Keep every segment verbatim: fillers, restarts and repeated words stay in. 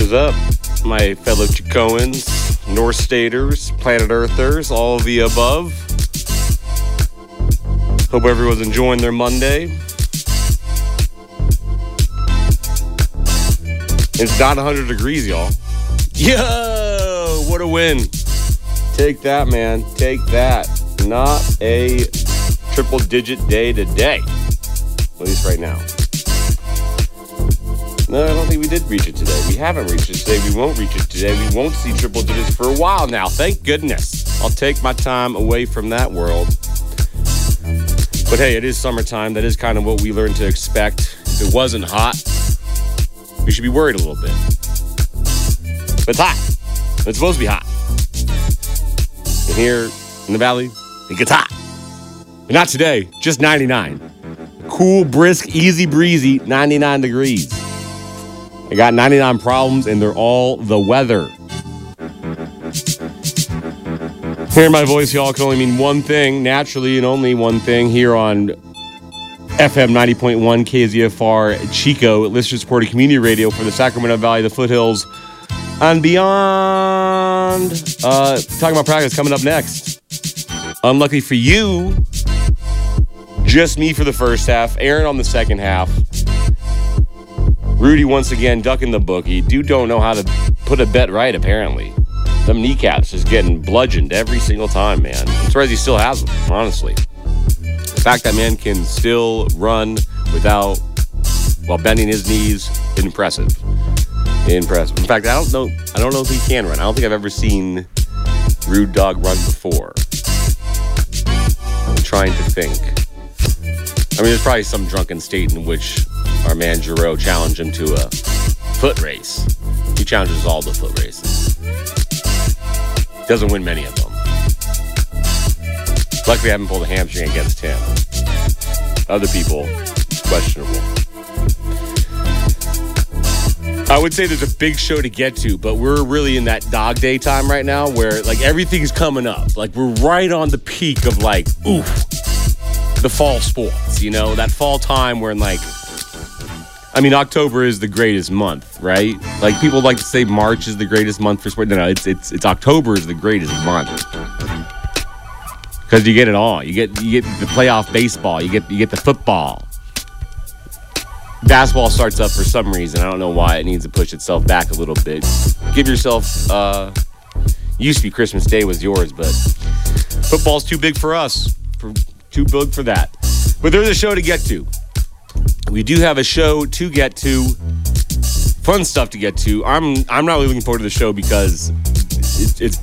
is up, my fellow Chicoans, North Staters, Planet Earthers, all of the above? Hope everyone's enjoying their Monday. It's not one hundred degrees, y'all. Yo, what a win. Take that, man. Take that. Not a triple-digit day today. At least right now. No, I don't think we did reach it today. We haven't reached it today. We won't reach it today. We won't see triple digits for a while now. Thank goodness. I'll take my time away from that world. But hey, it is summertime. That is kind of what we learned to expect. If it wasn't hot, we should be worried a little bit. But it's hot. It's supposed to be hot. And here in the valley, it gets hot. But not today. Just ninety-nine. Cool, brisk, easy breezy, ninety-nine degrees. I got ninety-nine problems, and they're all the weather. Hearing my voice, y'all, can only mean one thing, naturally, and only one thing here on F M ninety point one K Z F R Chico, listener-supported community radio for the Sacramento Valley, the foothills, and beyond. Uh, talking about practice coming up next. Unlucky for you, just me for the first half, Aaron on the second half. Rudy once again ducking the bookie. Dude don't know how to put a bet right, apparently. Them kneecaps just getting bludgeoned every single time, man. I'm surprised he still has them, honestly. The fact that man can still run without, while bending his knees, impressive. Impressive. In fact, I don't know I don't know if he can run. I don't think I've ever seen Rude Dog run before. I'm trying to think. I mean, there's probably some drunken state in which our man Giroux challenged him to a foot race. He challenges all the foot races. Doesn't win many of them. Luckily, I haven't pulled a hamstring against him. Other people, it's questionable. I would say there's a big show to get to, but we're really in that dog day time right now where, like, everything's coming up. Like, we're right on the peak of, like, oof, the fall sports, you know? That fall time where, like, I mean, October is the greatest month, right? Like, people like to say March is the greatest month for sport. No, no, it's it's it's October is the greatest month because you get it all. You get you get the playoff baseball. You get you get the football. Basketball starts up for some reason. I don't know why it needs to push itself back a little bit. Give yourself. Uh, used to be Christmas Day was yours, but football's too big for us. For, too big for that. But there's a show to get to. We do have a show to get to, fun stuff to get to. I'm I'm not really looking forward to the show because it, it's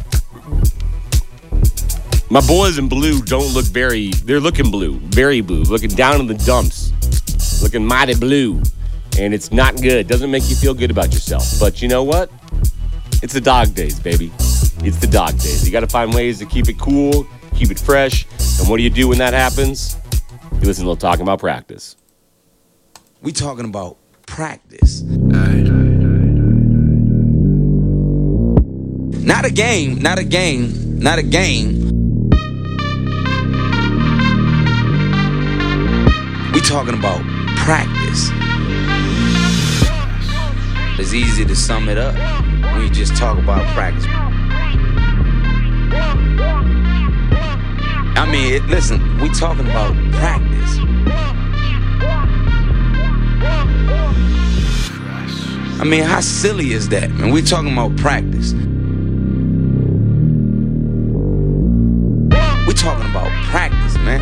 my boys in blue don't look very. They're looking blue, very blue, looking down in the dumps, looking mighty blue, and it's not good. Doesn't make you feel good about yourself. But you know what? It's the dog days, baby. It's the dog days. You got to find ways to keep it cool, keep it fresh. And what do you do when that happens? You listen to a little Talking About Practice. We talking about practice. Not a game, not a game, not a game. We talking about practice. It's easy to sum it up when you just talk about practice. I mean, it, listen, we talking about practice. I mean, how silly is that, man? We're talking about practice. We're talking about practice, man.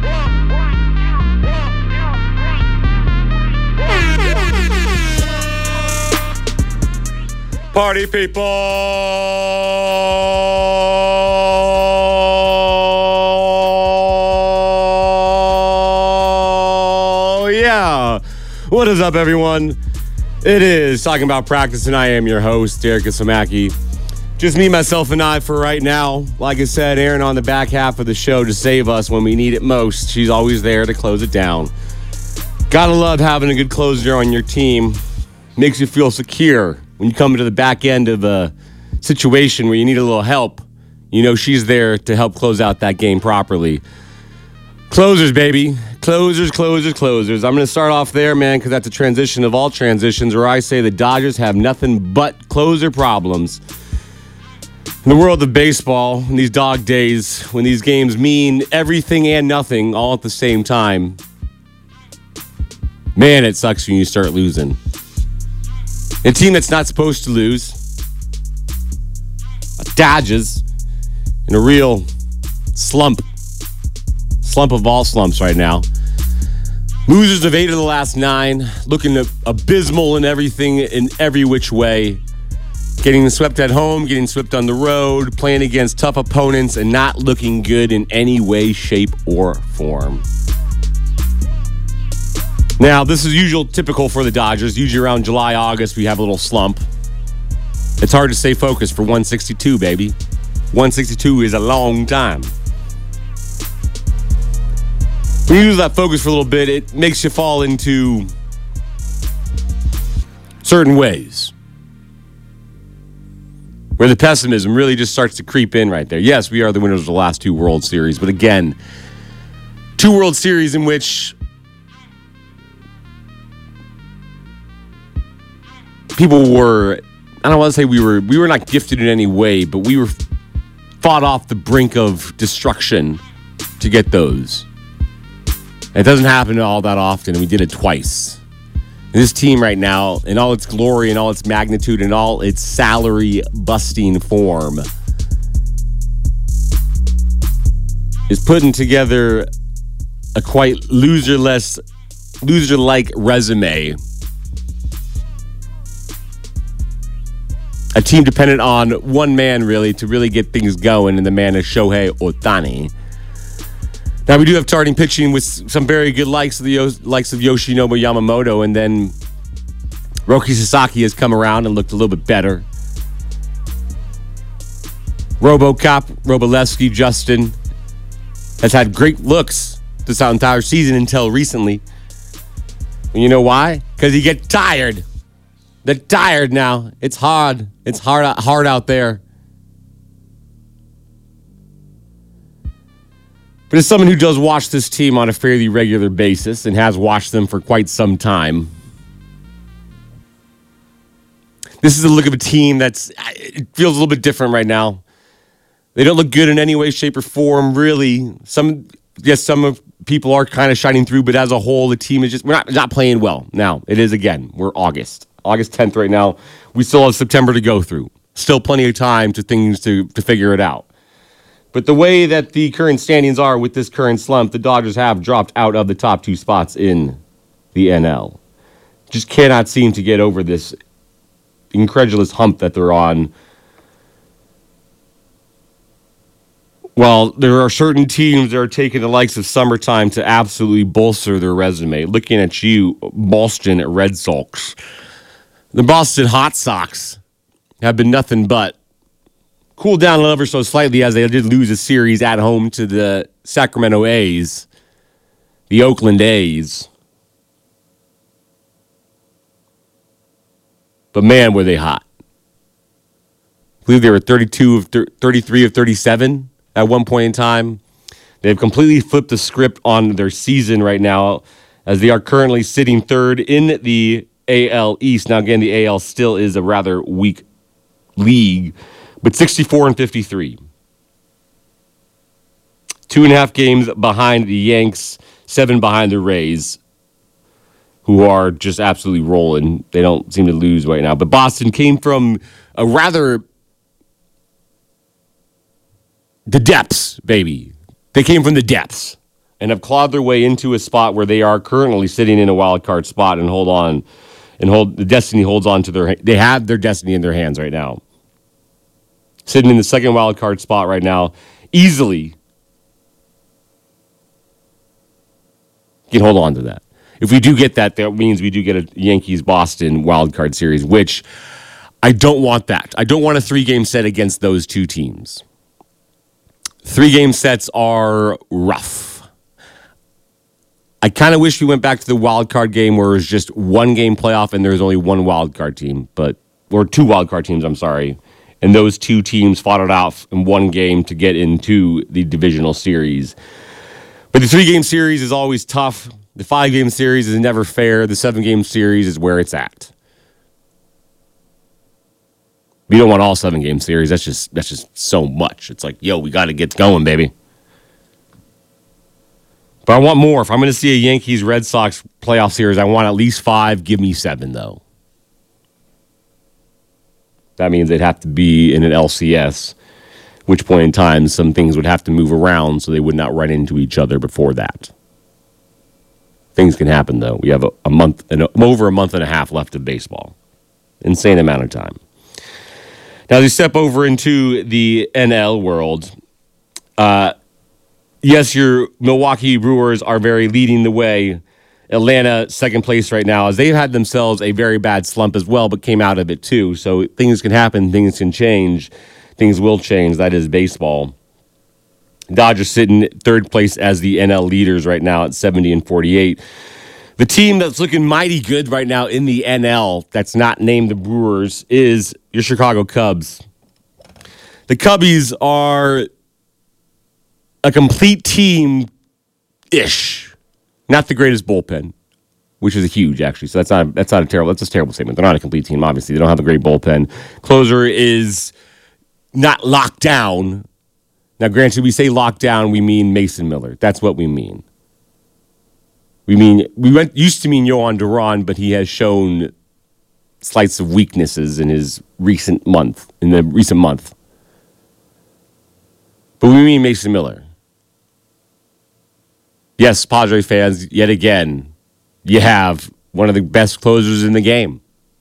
Party people! Yeah. What is up, everyone? It is Talking About Practice, and I am your host, Derek Isamaki. Just me, myself, and I for right now. Like I said, Aaron on the back half of the show to save us when we need it most. She's always there to close it down. Gotta love having a good closer on your team. Makes you feel secure. When you come into the back end of a situation where you need a little help, you know she's there to help close out that game properly. Closers, baby. Closers, closers, closers. I'm going to start off there, man, because that's a transition of all transitions where I say the Dodgers have nothing but closer problems. In the world of baseball, in these dog days, when these games mean everything and nothing all at the same time, man, it sucks when you start losing. A team that's not supposed to lose, Dodgers, in a real slump. Slump of all slumps right now. Losers of eight of the last nine, looking abysmal in everything, in every which way. Getting swept at home, getting swept on the road, playing against tough opponents, and not looking good in any way, shape, or form. Now, this is usual, typical for the Dodgers. Usually around July, August, we have a little slump. It's hard to stay focused for one sixty-two, baby. one sixty-two is a long time. When you lose that focus for a little bit, it makes you fall into certain ways where the pessimism really just starts to creep in right there. Yes, we are the winners of the last two World Series, but again, two World Series in which people were, I don't want to say we were, we were not gifted in any way, but we were fought off the brink of destruction to get those. It doesn't happen all that often, and we did it twice. And this team right now, in all its glory, in all its magnitude, in all its salary-busting form, is putting together a quite loser-less, loser-like resume. A team dependent on one man, really, to really get things going, and the man is Shohei Ohtani. Now, we do have starting pitching with some very good likes of the likes of Yoshinobu Yamamoto, and then Roki Sasaki has come around and looked a little bit better. RoboCop, Robolewski, Justin has had great looks this entire season until recently. And you know why? Because you get tired. They're tired now. It's hard. It's hard, hard out there. But as someone who does watch this team on a fairly regular basis and has watched them for quite some time, this is a look of a team that's, it feels a little bit different right now. They don't look good in any way, shape, or form, really. Some, yes, some of people are kind of shining through, but as a whole, the team is just, we're not, not playing well. Now, it is again, we're August. August tenth right now. We still have September to go through. Still plenty of time to things to, to figure it out. But the way that the current standings are with this current slump, the Dodgers have dropped out of the top two spots in the N L. Just cannot seem to get over this incredulous hump that they're on. Well, there are certain teams that are taking the likes of summertime to absolutely bolster their resume. Looking at you, Boston Red Sox. The Boston Hot Sox have been nothing but cooled down ever so slightly as they did lose a series at home to the Sacramento A's, the Oakland A's. But man, were they hot. I believe they were thirty-two of thirty-three of thirty-seven at one point in time. They've completely flipped the script on their season right now as they are currently sitting third in the A L East. Now, again, the A L still is a rather weak league, but sixty-four and fifty-three. Two and a half games behind the Yanks, seven behind the Rays, who are just absolutely rolling. They don't seem to lose right now. But Boston came from a rather the depths, baby. They came from the depths and have clawed their way into a spot where they are currently sitting in a wild card spot and hold on and hold the destiny holds on to their they have their destiny in their hands right now. Sitting in the second wild card spot right now, easily can hold on to that. If we do get that, that means we do get a Yankees-Boston wild card series, which I don't want that. I don't want a three-game set against those two teams. Three-game sets are rough. I kind of wish we went back to the wild card game where it was just one game playoff and there's only one wild card team, but or two wild card teams, I'm sorry. And those two teams fought it out in one game to get into the divisional series. But the three-game series is always tough. The five-game series is never fair. The seven-game series is where it's at. We don't want all seven-game series. That's just that's just so much. It's like, yo, we got to get going, baby. But I want more. If I'm going to see a Yankees-Red Sox playoff series, I want at least five. Give me seven, though. That means they'd have to be in an L C S, which point in time some things would have to move around so they would not run into each other before that. Things can happen, though. We have a, a month, and a, over a month and a half left of baseball. Insane amount of time. Now, as we step over into the N L world, uh, yes, your Milwaukee Brewers are very leading the way. Atlanta, second place right now, as they've had themselves a very bad slump as well, but came out of it too. So things can happen, things can change, things will change. That is baseball. Dodgers sitting third place as the N L leaders right now at seventy and forty-eight. The team that's looking mighty good right now in the N L that's not named the Brewers is your Chicago Cubs. The Cubbies are a complete team-ish. Not the greatest bullpen, which is a huge, actually. So that's not that's not a terrible. That's a terrible statement. They're not a complete team, obviously. They don't have a great bullpen. Closer is not locked down. Now, granted, we say locked down, we mean Mason Miller. That's what we mean. We mean we went used to mean Yohan Duran, but he has shown slights of weaknesses in his recent month. In the recent month, but we mean Mason Miller. Yes, Padre fans, yet again, you have one of the best closers in the game.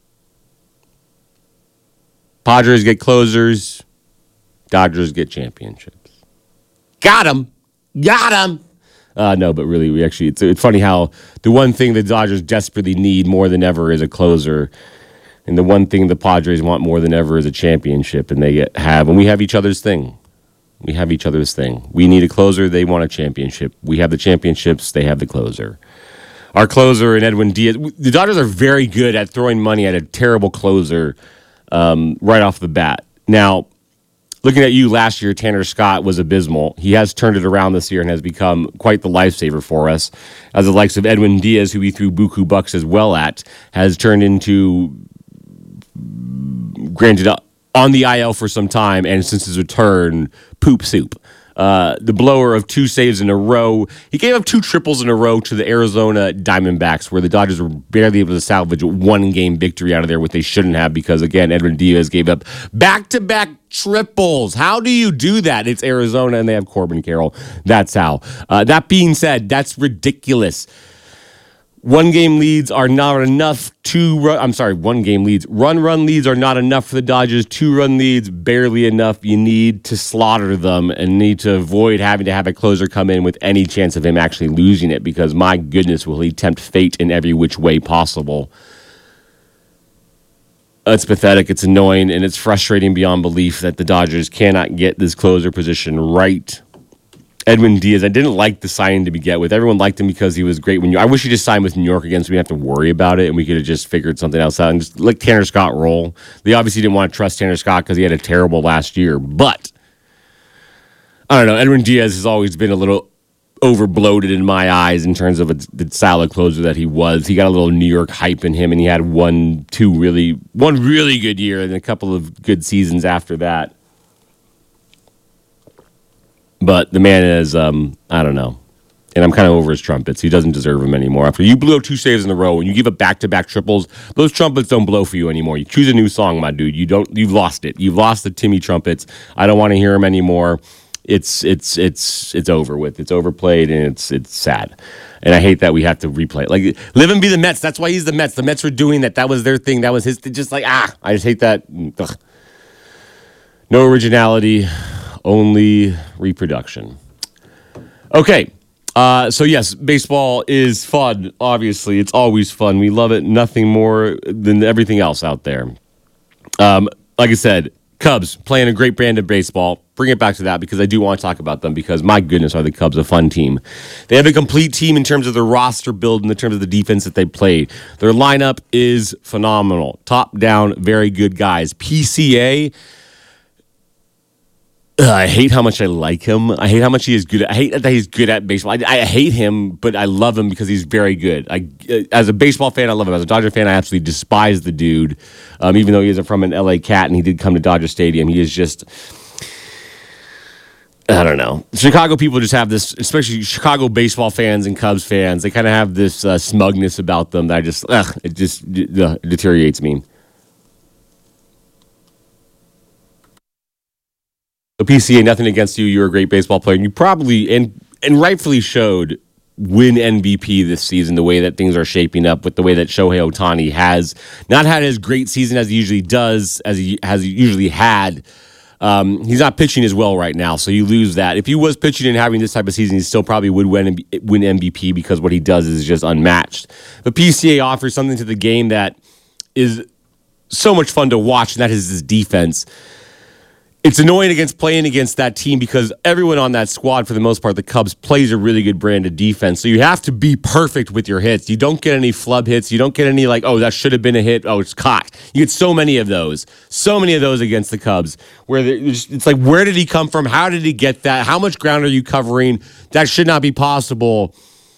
Padres get closers, Dodgers get championships. Got him. Got him. Uh, no, but really, we actually, it's, it's funny how the one thing the Dodgers desperately need more than ever is a closer. And the one thing the Padres want more than ever is a championship. And they get, have, and we have each other's thing. We have each other's thing. We need a closer. They want a championship. We have the championships. They have the closer. Our closer and Edwin Diaz. The Dodgers are very good at throwing money at a terrible closer um, right off the bat. Now, looking at you last year, Tanner Scott was abysmal. He has turned it around this year and has become quite the lifesaver for us. As the likes of Edwin Diaz, who we threw buku bucks as well at, has turned into, granted, on the I L for some time, and since his return, poop soup. Uh, the blower of two saves in a row. He gave up two triples in a row to the Arizona Diamondbacks, where the Dodgers were barely able to salvage a one-game victory out of there, what they shouldn't have, because, again, Edwin Diaz gave up back-to-back triples. How do you do that? It's Arizona, and they have Corbin Carroll. That's how. Uh, that being said, that's ridiculous. One-game leads are not enough. Two run, I'm sorry, one-game leads. Run-run leads are not enough for the Dodgers. Two-run leads, barely enough. You need to slaughter them and need to avoid having to have a closer come in with any chance of him actually losing it, because, my goodness, will he tempt fate in every which way possible. It's pathetic, it's annoying, and it's frustrating beyond belief that the Dodgers cannot get this closer position right. Edwin Diaz, I didn't like the signing to begin with. Everyone liked him because he was great. When you, I wish he just signed with New York again so we didn't have to worry about it and we could have just figured something else out and just let Tanner Scott roll. They obviously didn't want to trust Tanner Scott because he had a terrible last year. But, I don't know, Edwin Diaz has always been a little over-bloated in my eyes in terms of a, the style of closer that he was. He got a little New York hype in him, and he had one, two really, one really good year and a couple of good seasons after that. But the man is, um, I don't know. And I'm kind of over his trumpets. He doesn't deserve them anymore. After you blow two saves in a row and you give up back-to-back triples, those trumpets don't blow for you anymore. You choose a new song, my dude. You don't. You've lost it. You've lost the Timmy trumpets. I don't want to hear them anymore. It's it's it's it's over with. It's overplayed and it's it's sad. And I hate that we have to replay it. Like, live and be the Mets. That's why he's the Mets. The Mets were doing that. That was their thing. That was his. Just like ah, I just hate that. Ugh. No originality. Only reproduction. Okay, uh, so yes, baseball is fun, obviously. It's always fun. We love it, nothing more than everything else out there. Um, like I said, Cubs playing a great brand of baseball. Bring it back to that because I do want to talk about them because, my goodness, are the Cubs a fun team. They have a complete team in terms of their roster build and in terms of the defense that they play. Their lineup is phenomenal. Top down, very good guys. P C A... Uh, I hate how much I like him. I hate how much he is good. At, I hate that he's good at baseball. I, I hate him, but I love him because he's very good. I, as a baseball fan, I love him. As a Dodger fan, I absolutely despise the dude. Um, even though he isn't from an L A Cat and he did come to Dodger Stadium, he is just. I don't know. Chicago people just have this, especially Chicago baseball fans and Cubs fans. They kind of have this uh, smugness about them that I just, ugh, it just uh, deteriorates me. So P C A, nothing against you. You're a great baseball player. You probably and and rightfully showed win M V P this season. The way that things are shaping up, with the way that Shohei Ohtani has not had as great season as he usually does, as he has usually had. Um, he's not pitching as well right now, so you lose that. If he was pitching and having this type of season, he still probably would win win M V P because what he does is just unmatched. But P C A offers something to the game that is so much fun to watch, and that is his defense. It's annoying against playing against that team because everyone on that squad, for the most part, the Cubs, plays a really good brand of defense. So you have to be perfect with your hits. You don't get any flub hits. You don't get any like, oh, that should have been a hit. Oh, it's caught. You get so many of those. So many of those against the Cubs where it's like, where did he come from? How did he get that? How much ground are you covering? That should not be possible.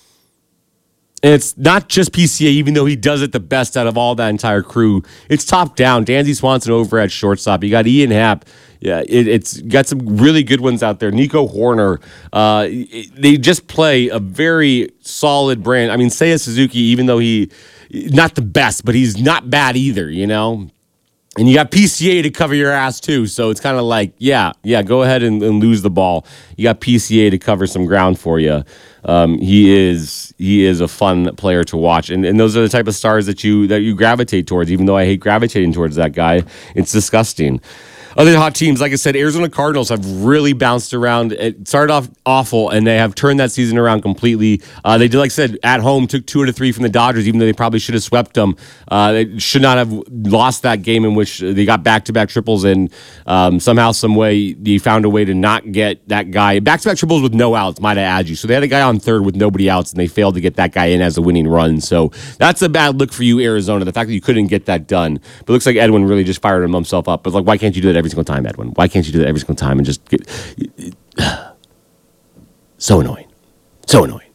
And it's not just P C A, even though he does it the best out of all that entire crew. It's top down. Dansby Swanson over at shortstop. You got Ian Happ. Yeah, it, it's got some really good ones out there. Nico Horner. Uh, it, they just play a very solid brand. I mean, Seiya Suzuki, even though he not the best, but he's not bad either, you know? And you got P C A to cover your ass too. So it's kind of like, yeah, yeah, go ahead and, and lose the ball. You got P C A to cover some ground for you. Um, he is he is a fun player to watch, and and those are the type of stars that you that you gravitate towards. Even though I hate gravitating towards that guy, it's disgusting. Other hot teams, like I said, Arizona Cardinals have really bounced around. It started off awful, and they have turned that season around completely. Uh, they did, like I said, at home, took two out of three from the Dodgers, even though they probably should have swept them. Uh, they should not have lost that game in which they got back-to-back triples, and um, somehow, some way, they found a way to not get that guy. Back-to-back triples with no outs, might I add you. So they had a guy on third with nobody outs, and they failed to get that guy in as a winning run. So that's a bad look for you, Arizona, the fact that you couldn't get that done. But it looks like Edwin really just fired himself up. But like, why can't you do that every single time, Edwin? Why can't you do that every single time and just get so annoying, so annoying.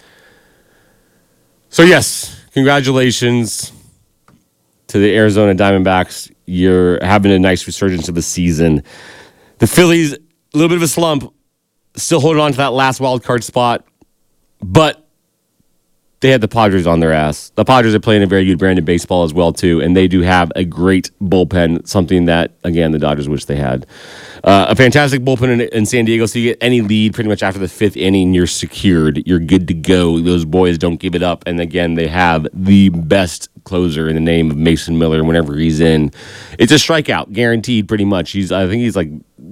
So yes, congratulations to the Arizona Diamondbacks. You're having a nice resurgence of the season. The Phillies, a little bit of a slump, still holding on to that last wild card spot, but they had the Padres on their ass. The Padres are playing a very good brand of baseball as well, too, and they do have a great bullpen, something that, again, the Dodgers wish they had. Uh, a fantastic bullpen in, in San Diego, so you get any lead pretty much after the fifth inning, you're secured. You're good to go. Those boys don't give it up, and again, they have the best closer in the name of Mason Miller whenever he's in. It's a strikeout, guaranteed pretty much. He's, I think he's like,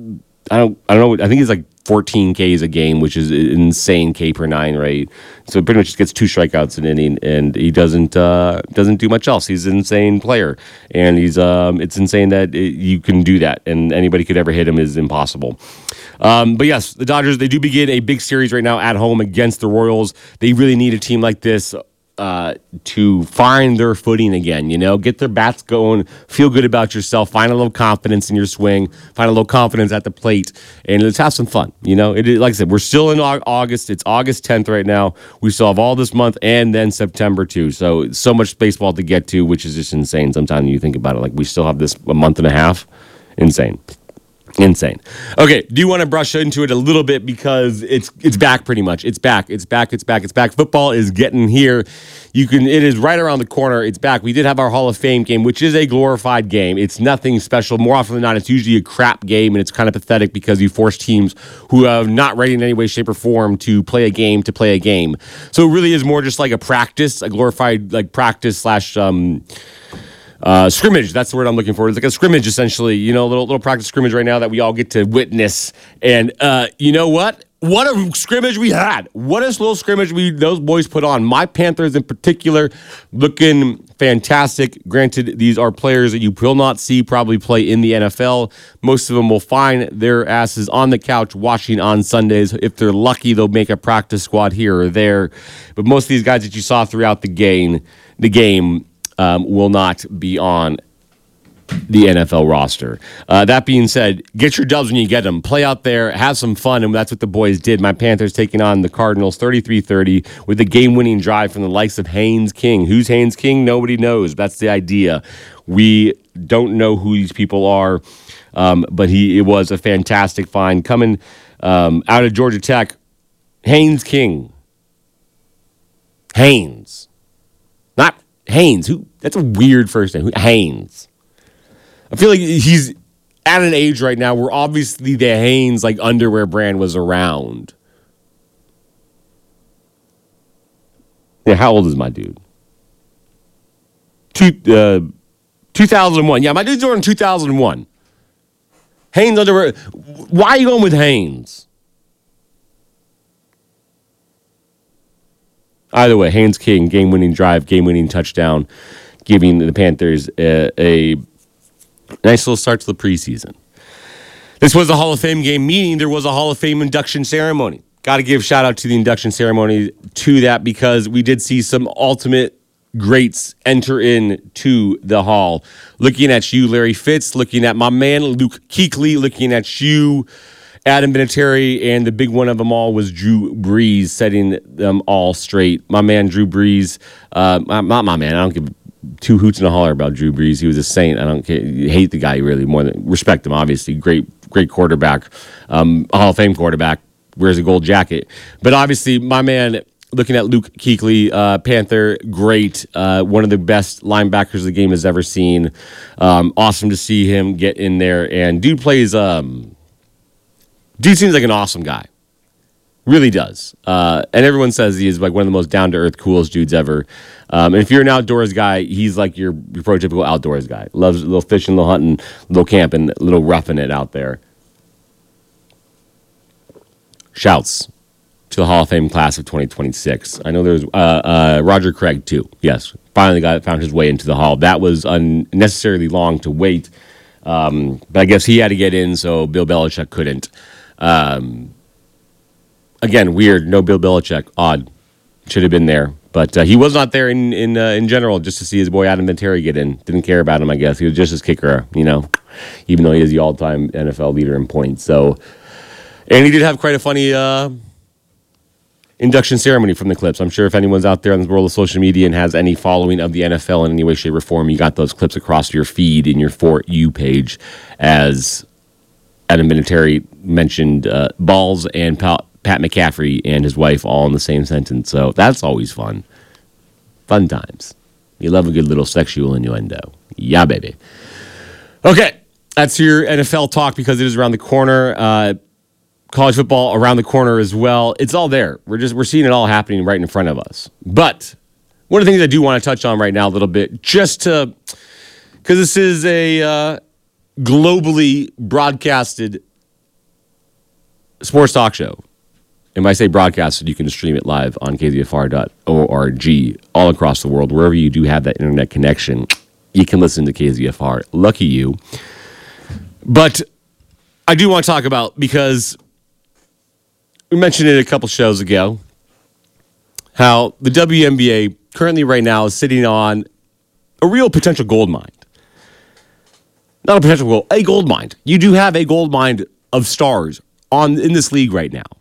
I don't, I don't know, I think he's like fourteen Ks a game, which is an insane K per nine rate. So pretty much just gets two strikeouts an inning, and he doesn't uh, doesn't do much else. He's an insane player, and he's um, it's insane that it, you can do that, and anybody could ever hit him is impossible. Um, but yes, the Dodgers, they do begin a big series right now at home against the Royals. They really need a team like this uh, to find their footing again, you know, get their bats going, feel good about yourself, find a little confidence in your swing, find a little confidence at the plate, and let's have some fun. You know, it, like I said, we're still in August. It's August tenth right now. We still have all this month and then September too. So, so much baseball to get to, which is just insane. Sometimes you think about it, like we still have this a month and a half. Insane. Insane. Okay, do you want to brush into it a little bit because it's it's back pretty much. It's back. It's back. It's back. It's back. Football is getting here. You can. It is right around the corner. It's back. We did have our Hall of Fame game, which is a glorified game. It's nothing special. More often than not, it's usually a crap game, and it's kind of pathetic because you force teams who are not ready in any way, shape, or form to play a game to play a game. So it really is more just like a practice, a glorified like practice slash. Um, Uh, scrimmage, that's the word I'm looking for. It's like a scrimmage, essentially, you know, a little, little practice scrimmage right now that we all get to witness. And uh, you know what? What a scrimmage we had. What a little scrimmage we those boys put on. My Panthers in particular looking fantastic. Granted, these are players that you will not see probably play in the N F L. Most of them will find their asses on the couch watching on Sundays. If they're lucky, they'll make a practice squad here or there. But most of these guys that you saw throughout the game, the game, Um, will not be on the N F L roster. Uh, that being said, get your dubs when you get them. Play out there, have some fun, and that's what the boys did. My Panthers taking on the Cardinals thirty-three thirty with a game-winning drive from the likes of Haynes King. Who's Haynes King? Nobody knows. That's the idea. We don't know who these people are, um, but he it was a fantastic find. Coming um, out of Georgia Tech, Haynes King. Haynes. Not Haynes. Who? That's a weird first name. Haynes. I feel like he's at an age right now where obviously the Hanes like underwear brand was around. Yeah, how old is my dude? Two, uh, two thousand one. Yeah, my dude's born in two thousand one. Hanes underwear. Why are you going with Hanes? Either way, Haynes King, game-winning drive, game-winning touchdown, giving the Panthers a, a nice little start to the preseason. This was a Hall of Fame game, meaning there was a Hall of Fame induction ceremony. Got to give shout out to the induction ceremony to that because we did see some ultimate greats enter in to the Hall. Looking at you, Larry Fitz. Looking at my man, Luke Kuechly. Looking at you, Adam Vinatieri. And the big one of them all was Drew Brees, setting them all straight. My man, Drew Brees. Uh, not my man. I don't give two hoots and a holler about Drew Brees. He was a saint. I don't care. You hate the guy really more than respect him. Obviously, great, great quarterback, um, Hall of Fame quarterback. Wears a gold jacket, but obviously, my man. Looking at Luke Kuechly, uh, Panther, great, uh, one of the best linebackers the game has ever seen. Um, awesome to see him get in there, and dude plays. Um, dude seems like an awesome guy. Really does. Uh, and everyone says he is like one of the most down-to-earth, coolest dudes ever. Um, and if you're an outdoors guy, he's like your, your prototypical outdoors guy. Loves a little fishing, a little hunting, a little camping, a little roughing it out there. Shouts to the Hall of Fame class of twenty twenty-six. I know there's uh, uh, Roger Craig, too. Yes, finally got found his way into the Hall. That was unnecessarily long to wait. Um, but I guess he had to get in, so Bill Belichick couldn't. Um Again, weird. No Bill Belichick. Odd. Should have been there. But uh, he was not there in in uh, in general just to see his boy Adam Vinatieri get in. Didn't care about him, I guess. He was just his kicker, you know, even though he is the all-time N F L leader in points. So, and he did have quite a funny uh, induction ceremony from the clips. I'm sure if anyone's out there in the world of social media and has any following of the N F L in any way, shape, or form, you got those clips across your feed in your For You page as Adam Vinatieri mentioned uh, balls and pal- Pat McCaffrey and his wife all in the same sentence. So that's always fun. Fun times. You love a good little sexual innuendo. Yeah, baby. Okay, that's your N F L talk because it is around the corner. Uh, college football around the corner as well. It's all there. We're just we're seeing it all happening right in front of us. But one of the things I do want to touch on right now a little bit, just to because this is a uh, globally broadcasted sports talk show. And when I say broadcasted, you can stream it live on K Z F R dot org all across the world. Wherever you do have that internet connection, you can listen to K Z F R. Lucky you. But I do want to talk about, because we mentioned it a couple shows ago, how the W N B A currently right now is sitting on a real potential gold mine. Not a potential gold, a gold mine. You do have a gold mine of stars on in this league right now.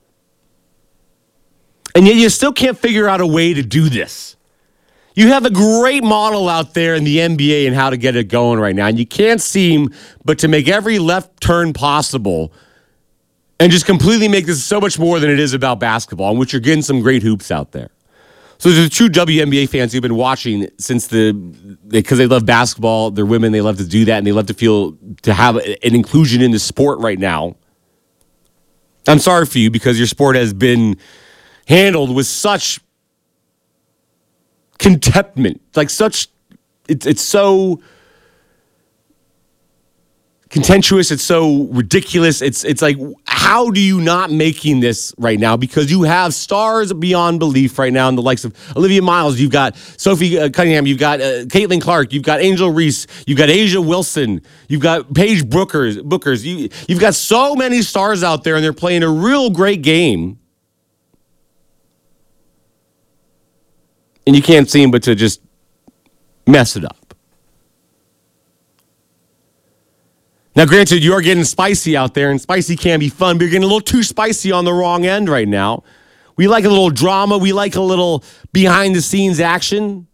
And yet you still can't figure out a way to do this. You have a great model out there in the N B A and how to get it going right now. And you can't seem but to make every left turn possible and just completely make this so much more than it is about basketball, in which you're getting some great hoops out there. So there's true W N B A fans who've been watching since the, because they, they love basketball, they're women, they love to do that, and they love to feel, to have an inclusion in the sport right now. I'm sorry for you because your sport has been handled with such contentment, like such, it's it's so contentious, it's so ridiculous. It's it's like, how do you not making this right now? Because you have stars beyond belief right now in the likes of Olivia Miles, you've got Sophie uh, Cunningham, you've got uh, Caitlin Clark, you've got Angel Reese, you've got Asia Wilson, you've got Paige Bookers, Bookers. You, you've got so many stars out there, and they're playing a real great game. And you can't seem but to just mess it up. Now, granted, you are getting spicy out there, and spicy can be fun, but you're getting a little too spicy on the wrong end right now. We like a little drama. We like a little behind-the-scenes action.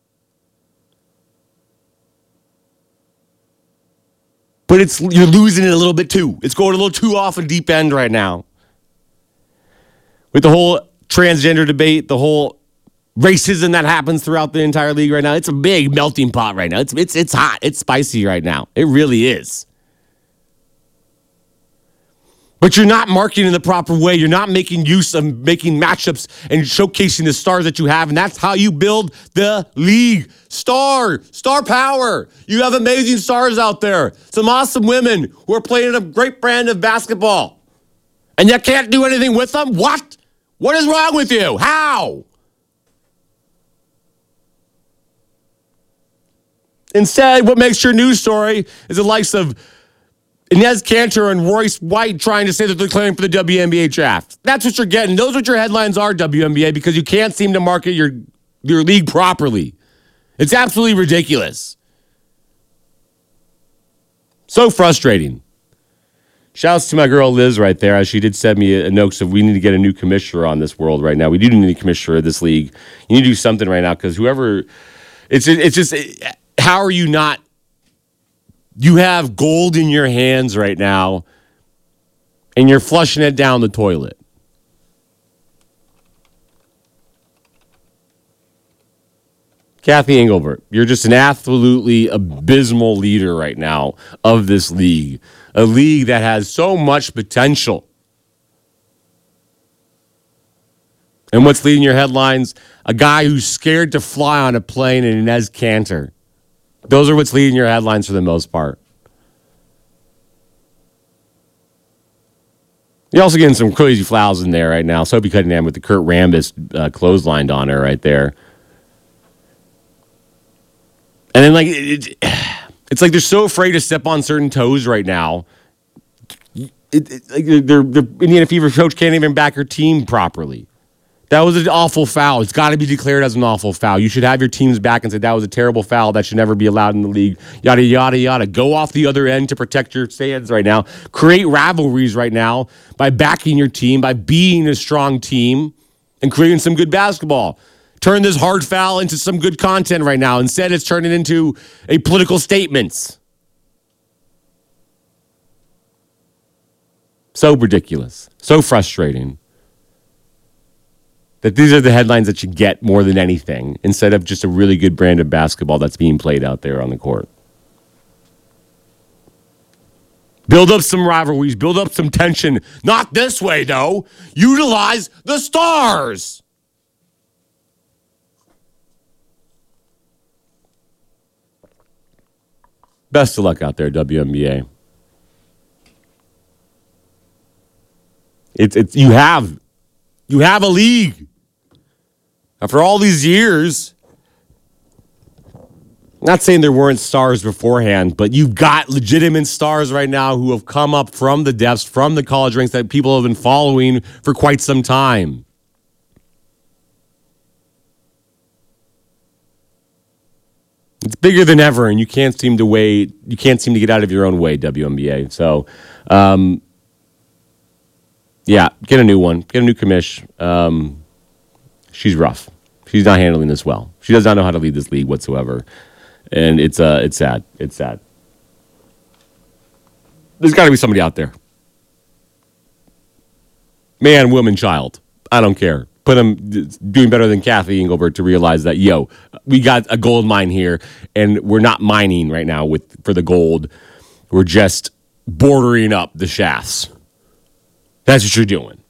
But it's you're losing it a little bit, too. It's going a little too off a deep end right now. With the whole transgender debate, the whole racism that happens throughout the entire league right now, it's a big melting pot right now. It's it's it's hot. It's spicy right now. It really is. But you're not marketing in the proper way. You're not making use of making matchups and showcasing the stars that you have. And that's how you build the league. Star, star power. You have amazing stars out there. Some awesome women who are playing a great brand of basketball. And you can't do anything with them? What? What is wrong with you? How? Instead, what makes your news story is the likes of Inez Cantor and Royce White trying to say that they're claiming for the W N B A draft. That's what you're getting. Those are what your headlines are, W N B A, because you can't seem to market your, your league properly. It's absolutely ridiculous. So frustrating. Shouts to my girl Liz right there, as she did send me a note of we need to get a new commissioner on this world right now. We do need a commissioner of this league. You need to do something right now because whoever, it's it's just, how are you not? You have gold in your hands right now, and you're flushing it down the toilet. Kathy Engelbert, you're just an absolutely abysmal leader right now of this league. A league that has so much potential. And what's leading your headlines? A guy who's scared to fly on a plane in Inez Cantor. Those are what's leading your headlines for the most part. You're also getting some crazy fouls in there right now. Sophie Cunningham with the Kurt Rambis uh, clotheslined on her right there. And then, like, it, it, it's like they're so afraid to step on certain toes right now. It, it, like they're, they're, Indiana Fever coach can't even back her team properly. That was an awful foul. It's got to be declared as an awful foul. You should have your teams back and say that was a terrible foul. That should never be allowed in the league. Yada, yada, yada. Go off the other end to protect your stands right now. Create rivalries right now by backing your team, by being a strong team, and creating some good basketball. Turn this hard foul into some good content right now. Instead, it's turning into a political statements. So ridiculous. So frustrating. That these are the headlines that you get more than anything, instead of just a really good brand of basketball that's being played out there on the court. Build up some rivalries, build up some tension. Not this way, though. Utilize the stars. Best of luck out there, W N B A. It's it's you have you have a league. After all these years, not saying there weren't stars beforehand, but you've got legitimate stars right now who have come up from the depths, from the college ranks that people have been following for quite some time. It's bigger than ever, and you can't seem to wait. You can't seem to get out of your own way, W N B A. So, um, yeah, get a new one. Get a new commish. Um, she's rough. She's not handling this well. She does not know how to lead this league whatsoever, and it's uh, it's sad. It's sad. There's got to be somebody out there. Man, woman, child. I don't care. Put them doing better than Kathy Engelbert to realize that, yo, we got a gold mine here, and we're not mining right now with for the gold. We're just bordering up the shafts. That's what you're doing.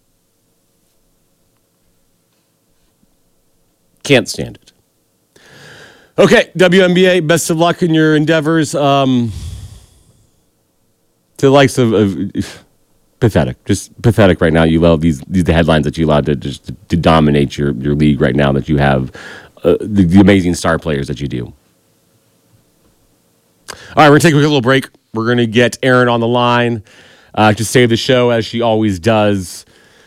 Can't stand it. Okay, W N B A, best of luck in your endeavors. Um, to the likes of... of Pathetic, just pathetic right now. You love these these the headlines that you allowed to just to, to dominate your, your league right now. That you have uh, the, the amazing star players that you do. All right, we're gonna take a little break. We're gonna get Erin on the line uh, to save the show as she always does.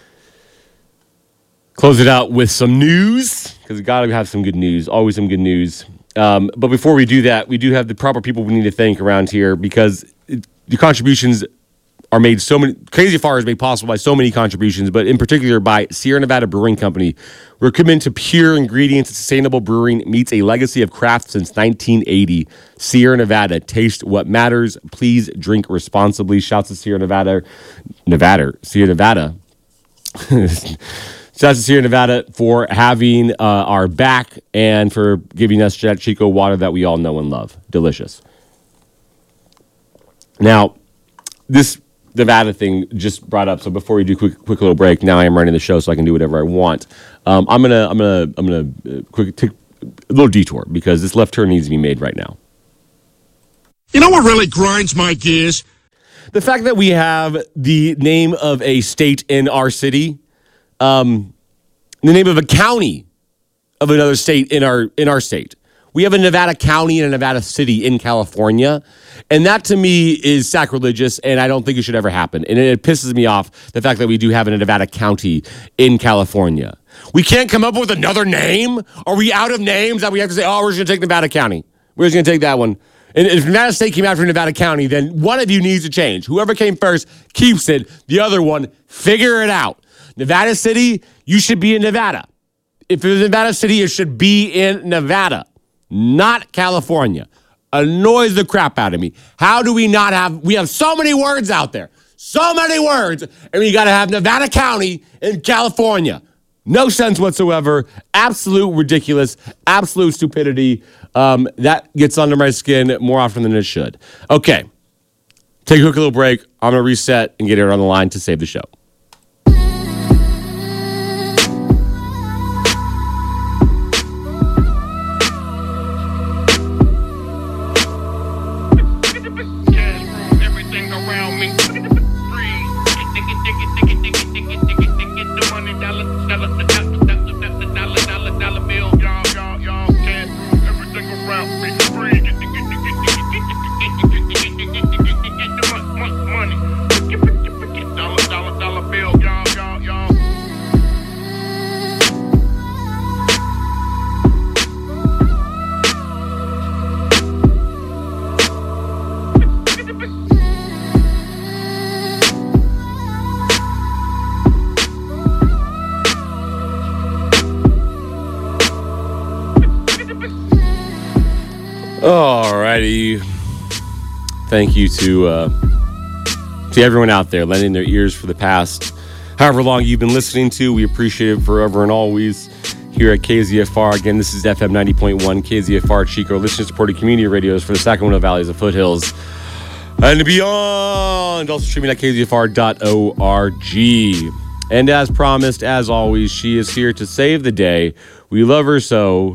Close it out with some news because we gotta have some good news. Always some good news. Um, but before we do that, we do have the proper people we need to thank around here because. It, the contributions are made so many. K Z F R is made possible by so many contributions, but in particular by Sierra Nevada Brewing Company. We're committed to pure ingredients and sustainable brewing meets a legacy of craft since nineteen eighty. Sierra Nevada, taste what matters. Please drink responsibly. Shouts to Sierra Nevada, Nevada, Sierra Nevada. Shouts to Sierra Nevada for having uh, our back and for giving us Jet Chico water that we all know and love. Delicious. Now, this Nevada thing just brought up. So before we do quick, quick little break, now I am running the show, so I can do whatever I want. Um, I'm gonna, I'm gonna, I'm gonna uh, quick take a little detour because this left turn needs to be made right now. You know what really grinds my gears? The fact that we have the name of a state in our city, um, the name of a county of another state in our in our state. We have a Nevada county and a Nevada city in California. And that to me is sacrilegious, and I don't think it should ever happen. And it pisses me off, the fact that we do have a Nevada county in California. We can't come up with another name? Are we out of names that we have to say, oh, we're just going to take Nevada County? We're just going to take that one. And if Nevada State came after Nevada County, then one of you needs to change. Whoever came first keeps it. The other one, figure it out. Nevada City, you should be in Nevada. If it was Nevada City, it should be in Nevada, not California. Annoys the crap out of me. How do we not have, we have so many words out there, so many words, and we got to have Nevada County in California. No sense whatsoever. Absolute ridiculous, absolute stupidity. Um, that gets under my skin more often than it should. Okay, take a quick little break. I'm going to reset and get it on the line to save the show. Alrighty. Thank you to uh, to everyone out there lending their ears for the past however long you've been listening to. We appreciate it forever and always here at K Z F R. Again, this is F M ninety point one, K Z F R Chico, listener-supported community radios for the Sacramento Valleys and Foothills and beyond. Also streaming at K Z F R dot org. And as promised, as always, she is here to save the day. We love her so.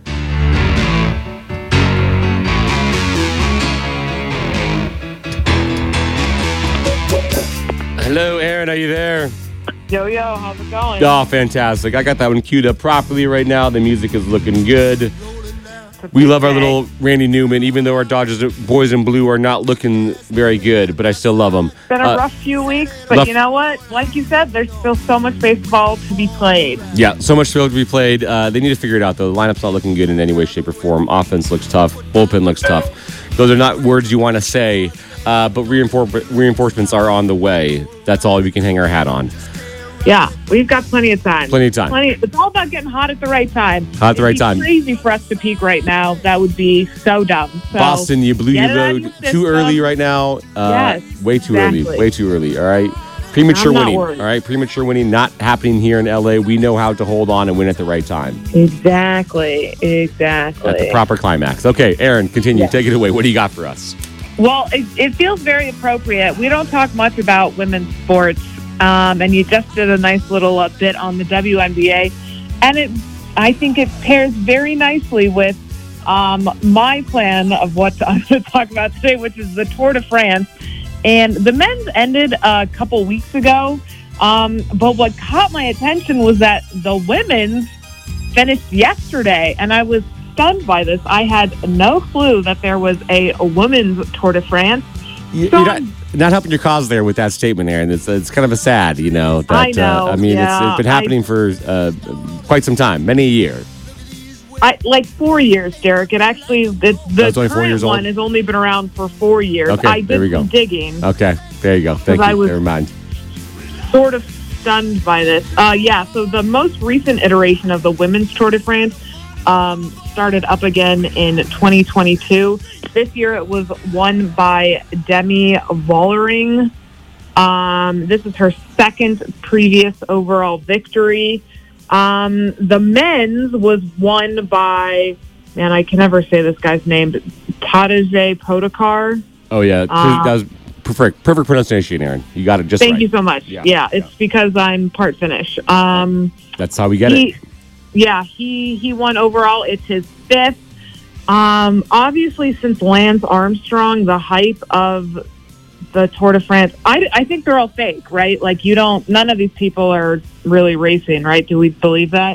Hello, Aaron. Are you there? Yo, yo. How's it going? Oh, fantastic. I got that one queued up properly right now. The music is looking good. We love our little Randy Newman, even though our Dodgers boys in blue are not looking very good, but I still love them. It's been a uh, rough few weeks, but rough. You know what? Like you said, there's still so much baseball to be played. Yeah, so much still to be played. Uh, they need to figure it out, though. The lineup's not looking good in any way, shape, or form. Offense looks tough. Bullpen looks tough. Those are not words you want to say, uh, but reinfor- reinforcements are on the way. That's all we can hang our hat on. Yeah, we've got plenty of time. Plenty of time. Plenty. It's all about getting hot at the right time. Hot at the right time. It'd be crazy for us to peak right now. That would be so dumb. So Boston, you blew your load too early right now. Uh, yes, way too exactly. early. Way too early. All right. Premature winning. Worried. All right. Premature winning not happening here in L A. We know how to hold on and win at the right time. Exactly. Exactly. At the proper climax. Okay, Aaron, continue. Yes. Take it away. What do you got for us? Well, it, it feels very appropriate. We don't talk much about women's sports. Um, and you just did a nice little uh, bit on the W N B A. And it, I think it pairs very nicely with um, my plan of what I'm going to talk about today, which is the Tour de France. And the men's ended a couple weeks ago. Um, but what caught my attention was that the women's finished yesterday. And I was stunned by this. I had no clue that there was a, a women's Tour de France. You, so, you're not, not helping your cause there with that statement, Aaron. It's it's kind of a sad, you know. That, I know. Uh, I mean, yeah, it's, it's been happening I, for uh, quite some time, many a year. I like four years, Derek. It actually the, the That's only current four years old? one has only been around for four years. Okay, I did there we go. some digging. Okay, there you go. Thank I you. was- Never mind. Sort of stunned by this. Uh, yeah, so the most recent iteration of the women's Tour de France um, started up again in twenty twenty-two. This year it was won by Demi Vollering. Um, this is her second previous overall victory. Um, the men's was won by, man, I can never say this guy's name, but Tadej Pogačar. Oh, yeah. Uh, that was perfect, perfect pronunciation, Aaron. You got it just Thank right. you so much. Yeah, Yeah, it's yeah. because I'm part Finnish. Um, That's how we get he, it. Yeah, he, he won overall. It's his fifth. Um, obviously, since Lance Armstrong, the hype of the Tour de France, I, I think they're all fake, right? Like, you don't, none of these people are really racing, right? Do we believe that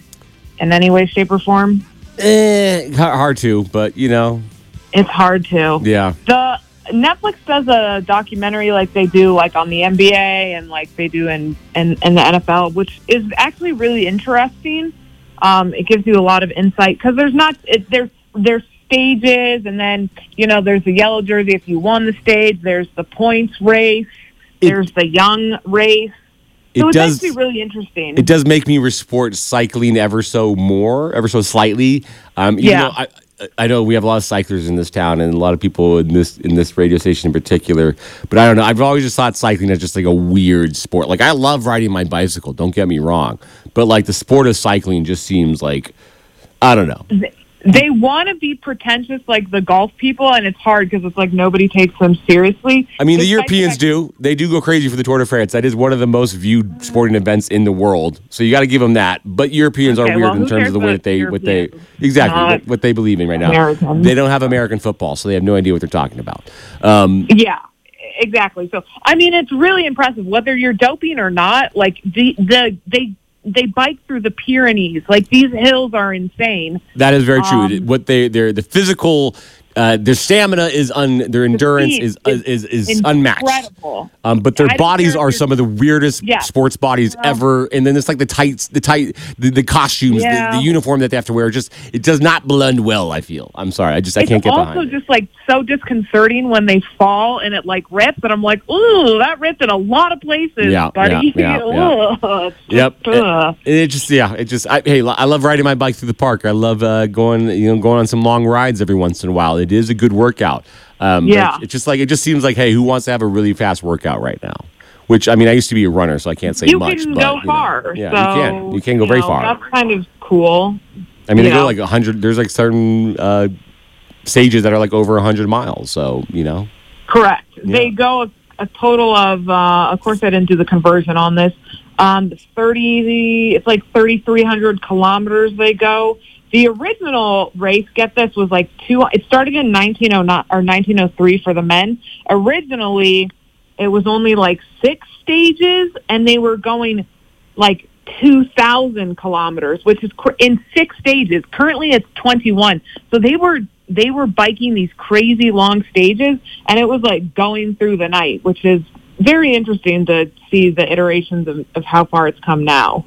in any way, shape, or form? Eh, hard to, but, you know, It's hard to. yeah. The Netflix does a documentary like they do like on the N B A and like they do in, in, in the N F L, which is actually really interesting. Um, it gives you a lot of insight because there's not, it, there's, there's stages, and then, you know, there's the yellow jersey if you won the stage, there's the points race, It- there's the young race. It So it's does. actually really interesting. It does make me respect cycling ever so more, ever so slightly. Um, even Yeah. though I, I know we have a lot of cyclists in this town, and a lot of people in this in this radio station in particular. But I don't know. I've always just thought cycling is just like a weird sport. Like, I love riding my bicycle. Don't get me wrong, but like the sport of cycling just seems like, I don't know. They want to be pretentious like the golf people, and it's hard because it's like nobody takes them seriously. I mean, the Despite Europeans fact- do. They do go crazy for the Tour de France. That is one of the most viewed sporting events in the world. So you got to give them that. But Europeans Okay, are weird well, in who terms cares of the way what that they, what they, Europeans? exactly Not what, what they believe in right now. Americans. They don't have American football, so they have no idea what they're talking about. Um, Yeah, exactly. So, I mean, it's really impressive whether you're doping or not. Like the the they they bike through the Pyrenees. Like these hills are insane. that is very true. Um, what they, their the physical, uh, their stamina is un, their endurance speed is is is is, is unmatched. Incredible. Um, but their I don't bodies care if are you're- some of the weirdest Yeah. sports bodies Well- ever. And then it's like the tights, the tight, the, the costumes, Yeah. the, the uniform that they have to wear. Just it does not blend well. I feel. I'm sorry. I just I It's can't get also behind. it. just like so disconcerting when they fall and it like rips, and I'm like, ooh, that ripped in a lot of places, Yeah, buddy. yeah, yeah, yeah. Ugh, it's Yep. just, ugh. It, it just yeah. It just I, hey, I love riding my bike through the park. I love uh, going you know going on some long rides every once in a while. It is a good workout. Um, but Yeah. It's, it's just like it just seems like hey, who wants to have a really fast workout right now? Which I mean, I used to be a runner, so I can't say You much. can but, go you know, far. yeah, so, you can. You can go very know, far. That's kind of cool. I mean, you they go know. like a hundred. There's like certain uh, stages that are like over a hundred miles. So you know, Correct. Yeah. They go a, a total of, uh, of course, I didn't do the conversion on this. Um, thirty. It's like thirty-three hundred kilometers. They go. The original race, get this, was like two. It started in nineteen oh nine or nineteen oh three for the men. Originally, it was only like six stages, and they were going like two thousand kilometers, which is cr- in six stages. Currently, it's twenty-one. So they were they were biking these crazy long stages, and it was like going through the night, which is very interesting to see the iterations of, of how far it's come now.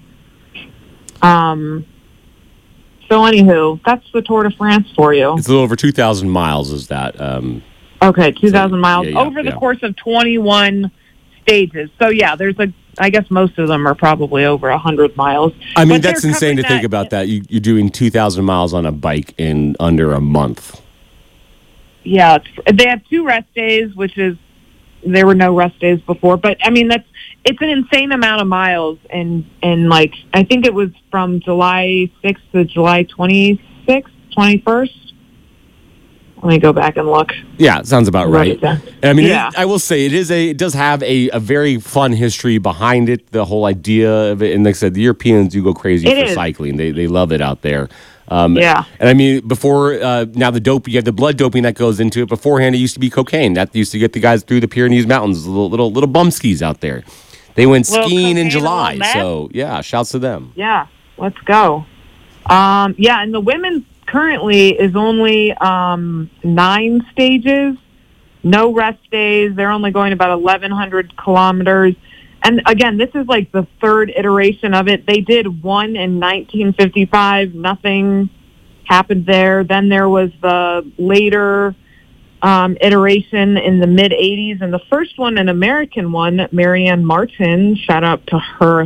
Um. So, anywho, that's the Tour de France for you. it's a little over two thousand miles. Is that? Um, Okay, two thousand miles yeah, yeah, over the yeah. course of twenty-one stages. So, yeah, there's a. I guess most of them are probably over one hundred miles. I mean, But that's they're insane to covering think about that. You, you're doing two thousand miles on a bike in under a month. Yeah, it's, they have two rest days, which is there were no rest days before. But I mean, that's it's an insane amount of miles, and and like I think it was from July sixth to July twenty-sixth, twenty-first. Let me go back and look. Yeah, it sounds about Write right. it down. I mean, Yeah. it, I will say it is a it does have a, a very fun history behind it. The whole idea of it, and like I said, the Europeans do go crazy It for is. cycling. They they love it out there. Um, Yeah. and I mean, before uh, now the dope, you have the blood doping that goes into it. Beforehand, it used to be cocaine that used to get the guys through the Pyrenees Mountains, little little little bumskis out there. They went Little skiing cocaine, in a July, little meth. so yeah, shouts to them. Yeah, let's go. Um, yeah, and the women's currently is only um, nine stages, no rest days. They're only going about eleven hundred kilometers. And again, this is like the third iteration of it. They did one in nineteen fifty-five, nothing happened there. Then there was the later um, iteration in the mid-eighties, and the first one, an American one, Marianne Martin, shout out to her.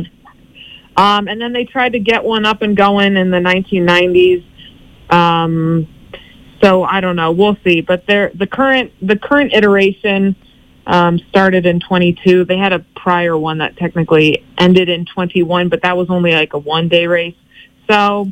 Um, and then they tried to get one up and going in the nineteen nineties. Um, so I don't know. We'll see. But they're, the current the current iteration um, started in twenty-two. They had a prior one that technically ended in twenty-one, but that was only like a one-day race. So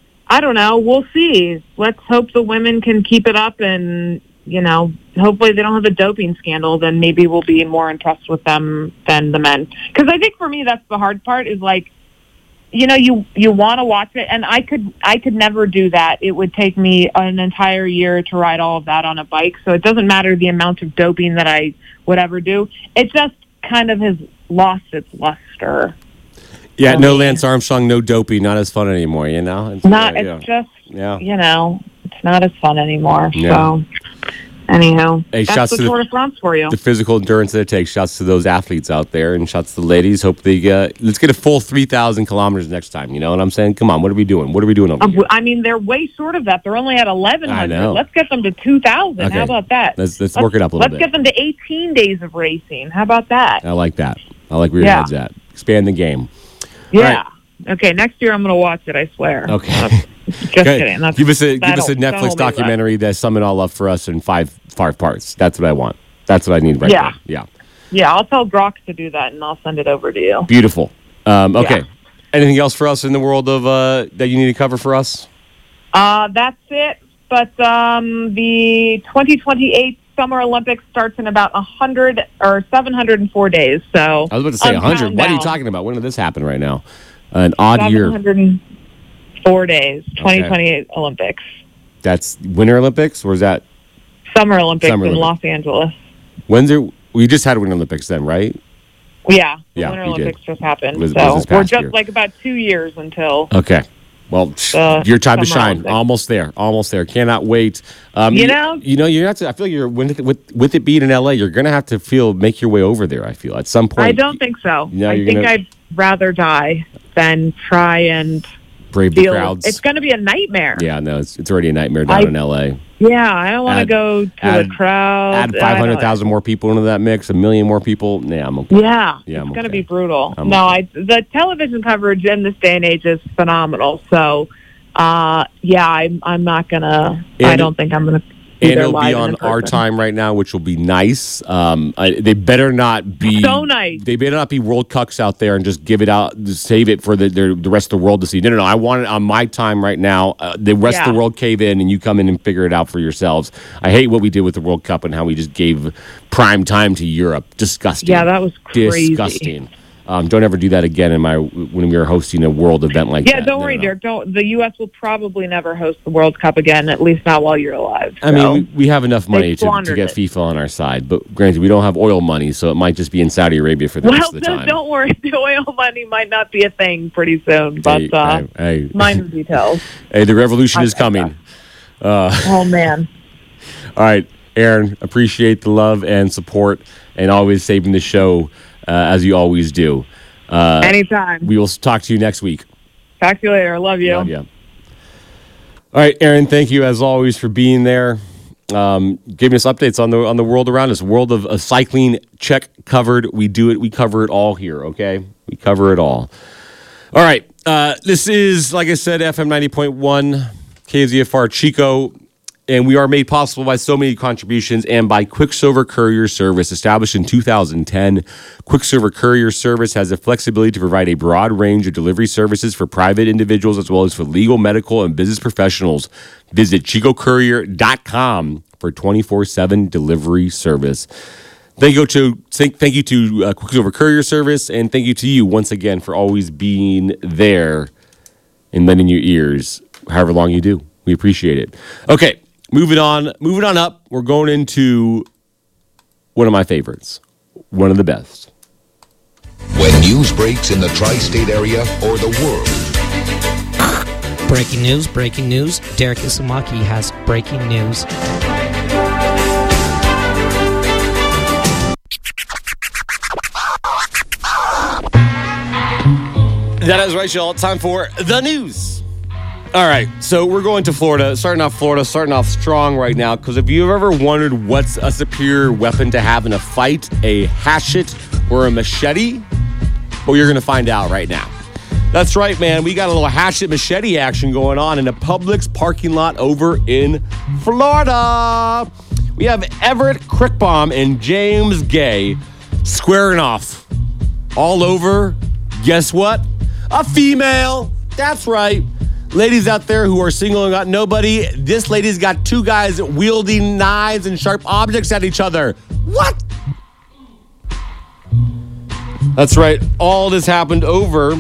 I don't know. We'll see. Let's hope the women can keep it up, and, you know, hopefully they don't have a doping scandal. Then maybe we'll be more impressed with them than the men. Because I think for me that's the hard part is, like, you know, you, you want to watch it, and I could I could never do that. It would take me an entire year to ride all of that on a bike. So it doesn't matter the amount of doping that I would ever do. It just kind of has lost its luster. Yeah, no Lance Armstrong, no doping, not as fun anymore, you know? It's, not, uh, it's yeah. just, yeah. you know, it's not as fun anymore. Yeah. So, anyhow, hey, that's shouts the to Tour de France for you. The physical endurance that it takes. Shouts to those athletes out there, and shouts to the ladies. Hope they uh, let's get a full three thousand kilometers next time, you know what I'm saying? Come on, what are we doing? What are we doing over Um, here? I mean, they're way short of that. They're only at eleven hundred. I know. Let's get them to two thousand. Okay. How about that? Let's, let's, let's work it up a little Let's bit. get them to eighteen days of racing. How about that? I like that. I like where your Yeah. head's at. Expand the game. Yeah. Okay, next year I'm going to watch it, I swear. Okay. Just Okay. kidding. That's, Give us a give us a that'll- Netflix that'll documentary that sum it all up for us in five five parts. That's what I want. That's what I need right Yeah. there. Yeah. Yeah, I'll tell Brock to do that, and I'll send it over to you. Beautiful. Um, okay. Yeah. Anything else for us in the world of uh, that you need to cover for us? Uh, that's it. But um, the twenty twenty-eight Summer Olympics starts in about one hundred or seven hundred four days. So I was about to say I'm one hundred. counting What are you down. talking about? When did this happen right now? An odd year. seven hundred four days, twenty twenty-eight okay. Olympics. That's Winter Olympics, or is that Summer Olympics Summer in Olympics. Los Angeles? When's there? We just had Winter Olympics then, right? Yeah, the Yeah, Winter we did. Olympics just happened. Was- so was this we're past just year. like about two years until. Okay. Well, The your time to Summer shine. Olympics. Almost there. Almost there. Cannot wait. Um, You know? You know, you have to. I feel you're with with, with it being in L A. You're going to have to feel make your way over there. I feel at some point. I don't think so. No, I you're think gonna- I'd rather die than try and brave the deal. crowds. It's going to be a nightmare. Yeah, no, it's it's already a nightmare down I- in L A. Yeah, I don't want to Add- go to add- the crowd. Add I five don't- hundred thousand more people into that mix, a million more people. Yeah, I'm okay. Yeah, Yeah, I'm it's going to okay. be brutal. I'm no, okay. I the television coverage in this day and age is phenomenal. So, uh, yeah, I'm I'm not gonna. And I don't think I'm gonna. And either it'll live be and on in our person. time right now, which will be nice. Um, I, they better not be So nice. They better not be World Cucks out there and just give it out, just save it for the the, the rest of the world to see. No, no, no. I want it on my time right now. Uh, the rest of Yeah. the world cave in, and you come in and figure it out for yourselves. I hate what we did with the World Cup and how we just gave prime time to Europe. Disgusting. Yeah, that was crazy. disgusting. Um, don't ever do that again in my when we are hosting a world event like Yeah, that. don't No, worry, no, no. Derek. Don't. The U S will probably never host the World Cup again, at least not while you're alive. I so. mean, we, we have enough money to, to squandered get it. FIFA on our side, but granted, we don't have oil money, so it might just be in Saudi Arabia for the well, rest of the no, time. don't worry. The oil money might not be a thing pretty soon, but Hey, uh, hey, hey. minor details. Hey, the revolution is I- coming. Uh, Oh man. all right, Aaron, appreciate the love and support and always saving the show uh, as you always do. Uh, Anytime. we will talk to you next week. Talk to you later. Love you. Love ya. All right, Aaron, thank you as always for being there. Um, giving us updates on the on the world around us. World of uh, cycling, check covered. We do it. We cover it all here. Okay, we cover it all. All right. Uh, this is, like I said, F M ninety point one, K Z F R Chico, and we are made possible by so many contributions and by Quicksilver Courier Service. Established in two thousand ten, Quicksilver Courier Service has the flexibility to provide a broad range of delivery services for private individuals as well as for legal, medical, and business professionals. Visit chico courier dot com for twenty-four seven delivery service. Thank you to thank, thank you to uh, Quicksilver Courier Service, and thank you to you once again for always being there and lending your ears, however long you do. We appreciate it. Okay, moving on, moving on up. We're going into one of my favorites, one of the best. When news breaks in the tri-state area or the world, Breaking news, breaking news. Derek Isamaki has breaking news. That is right, y'all. Time for the news. All right, so we're going to Florida. Starting off Florida, starting off strong right now. Because if you've ever wondered what's a superior weapon to have in a fight, a hatchet or a machete, well, you're going to find out right now. That's right, man. We got a little hatchet machete action going on in a Publix parking lot over in Florida. We have Everett Crickbaum and James Gay squaring off all over, guess what? A female. That's right. Ladies out there who are single and got nobody, this lady's got two guys wielding knives and sharp objects at each other. What? That's right. All this happened over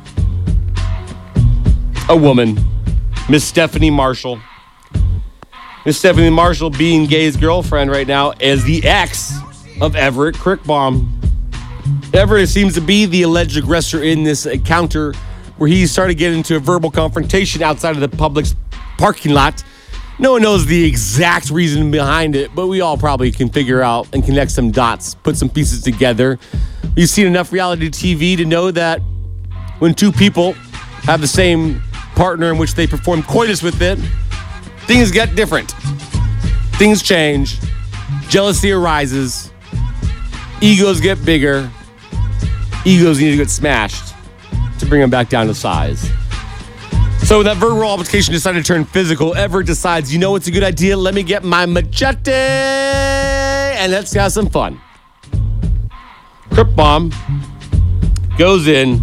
a woman, Miss Stephanie Marshall. Miss Stephanie Marshall being Gay's girlfriend right now as the ex of Everett Crickbaum. Everett seems to be the alleged aggressor in this encounter where he started getting into a verbal confrontation outside of the Publix parking lot. No one knows the exact reason behind it, but we all probably can figure out and connect some dots, put some pieces together. We've seen enough reality T V to know that when two people have the same partner in which they perform coitus with it, things get different. Things change. Jealousy arises. Egos get bigger. Egos need to get smashed to bring them back down to size. So that verbal altercation decided to turn physical. Everett decides, you know what's a good idea? Let me get my machete and let's have some fun. Crickbaum goes in.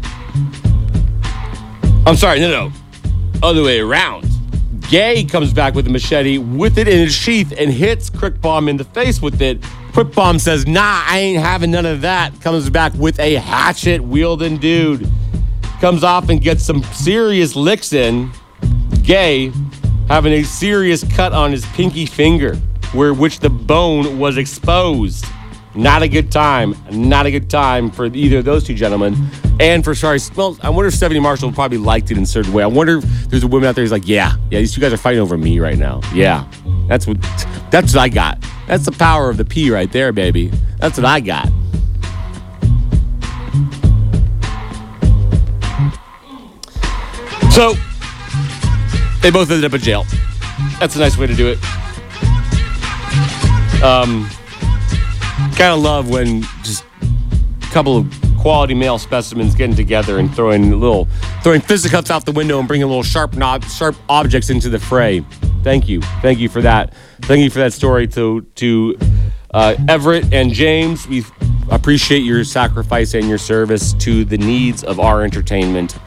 I'm sorry, no, no. Other way around. Gay comes back with a machete with it in his sheath and hits Crickbaum in the face with it. Crickbaum says, nah, I ain't having none of that. Comes back with a hatchet-wielding dude. Comes off and gets some serious licks in. Gay having a serious cut on his pinky finger, where which the bone was exposed. Not a good time. Not a good time for either of those two gentlemen. And for, sorry, well, I wonder if Stephanie Marshall probably liked it in a certain way. I wonder if there's a woman out there who's like, yeah, yeah, these two guys are fighting over me right now. Yeah, that's what, that's what I got. That's the power of the P right there, baby. That's what I got. So, they both ended up in jail. That's a nice way to do it. Um, kind of love when just a couple of quality male specimens getting together and throwing little, throwing fisticuffs out the window and bringing little sharp, knob, sharp objects into the fray. Thank you, thank you for that. Thank you for that story to to uh, Everett and James. We appreciate your sacrifice and your service to the needs of our entertainment.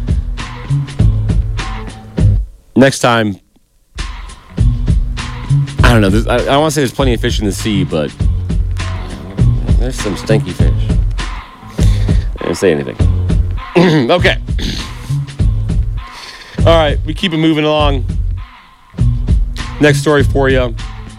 Next time, I don't know. I, I want to say there's plenty of fish in the sea, but there's some stinky fish. I didn't say anything. Okay. All right, we keep it moving along. Next story for you.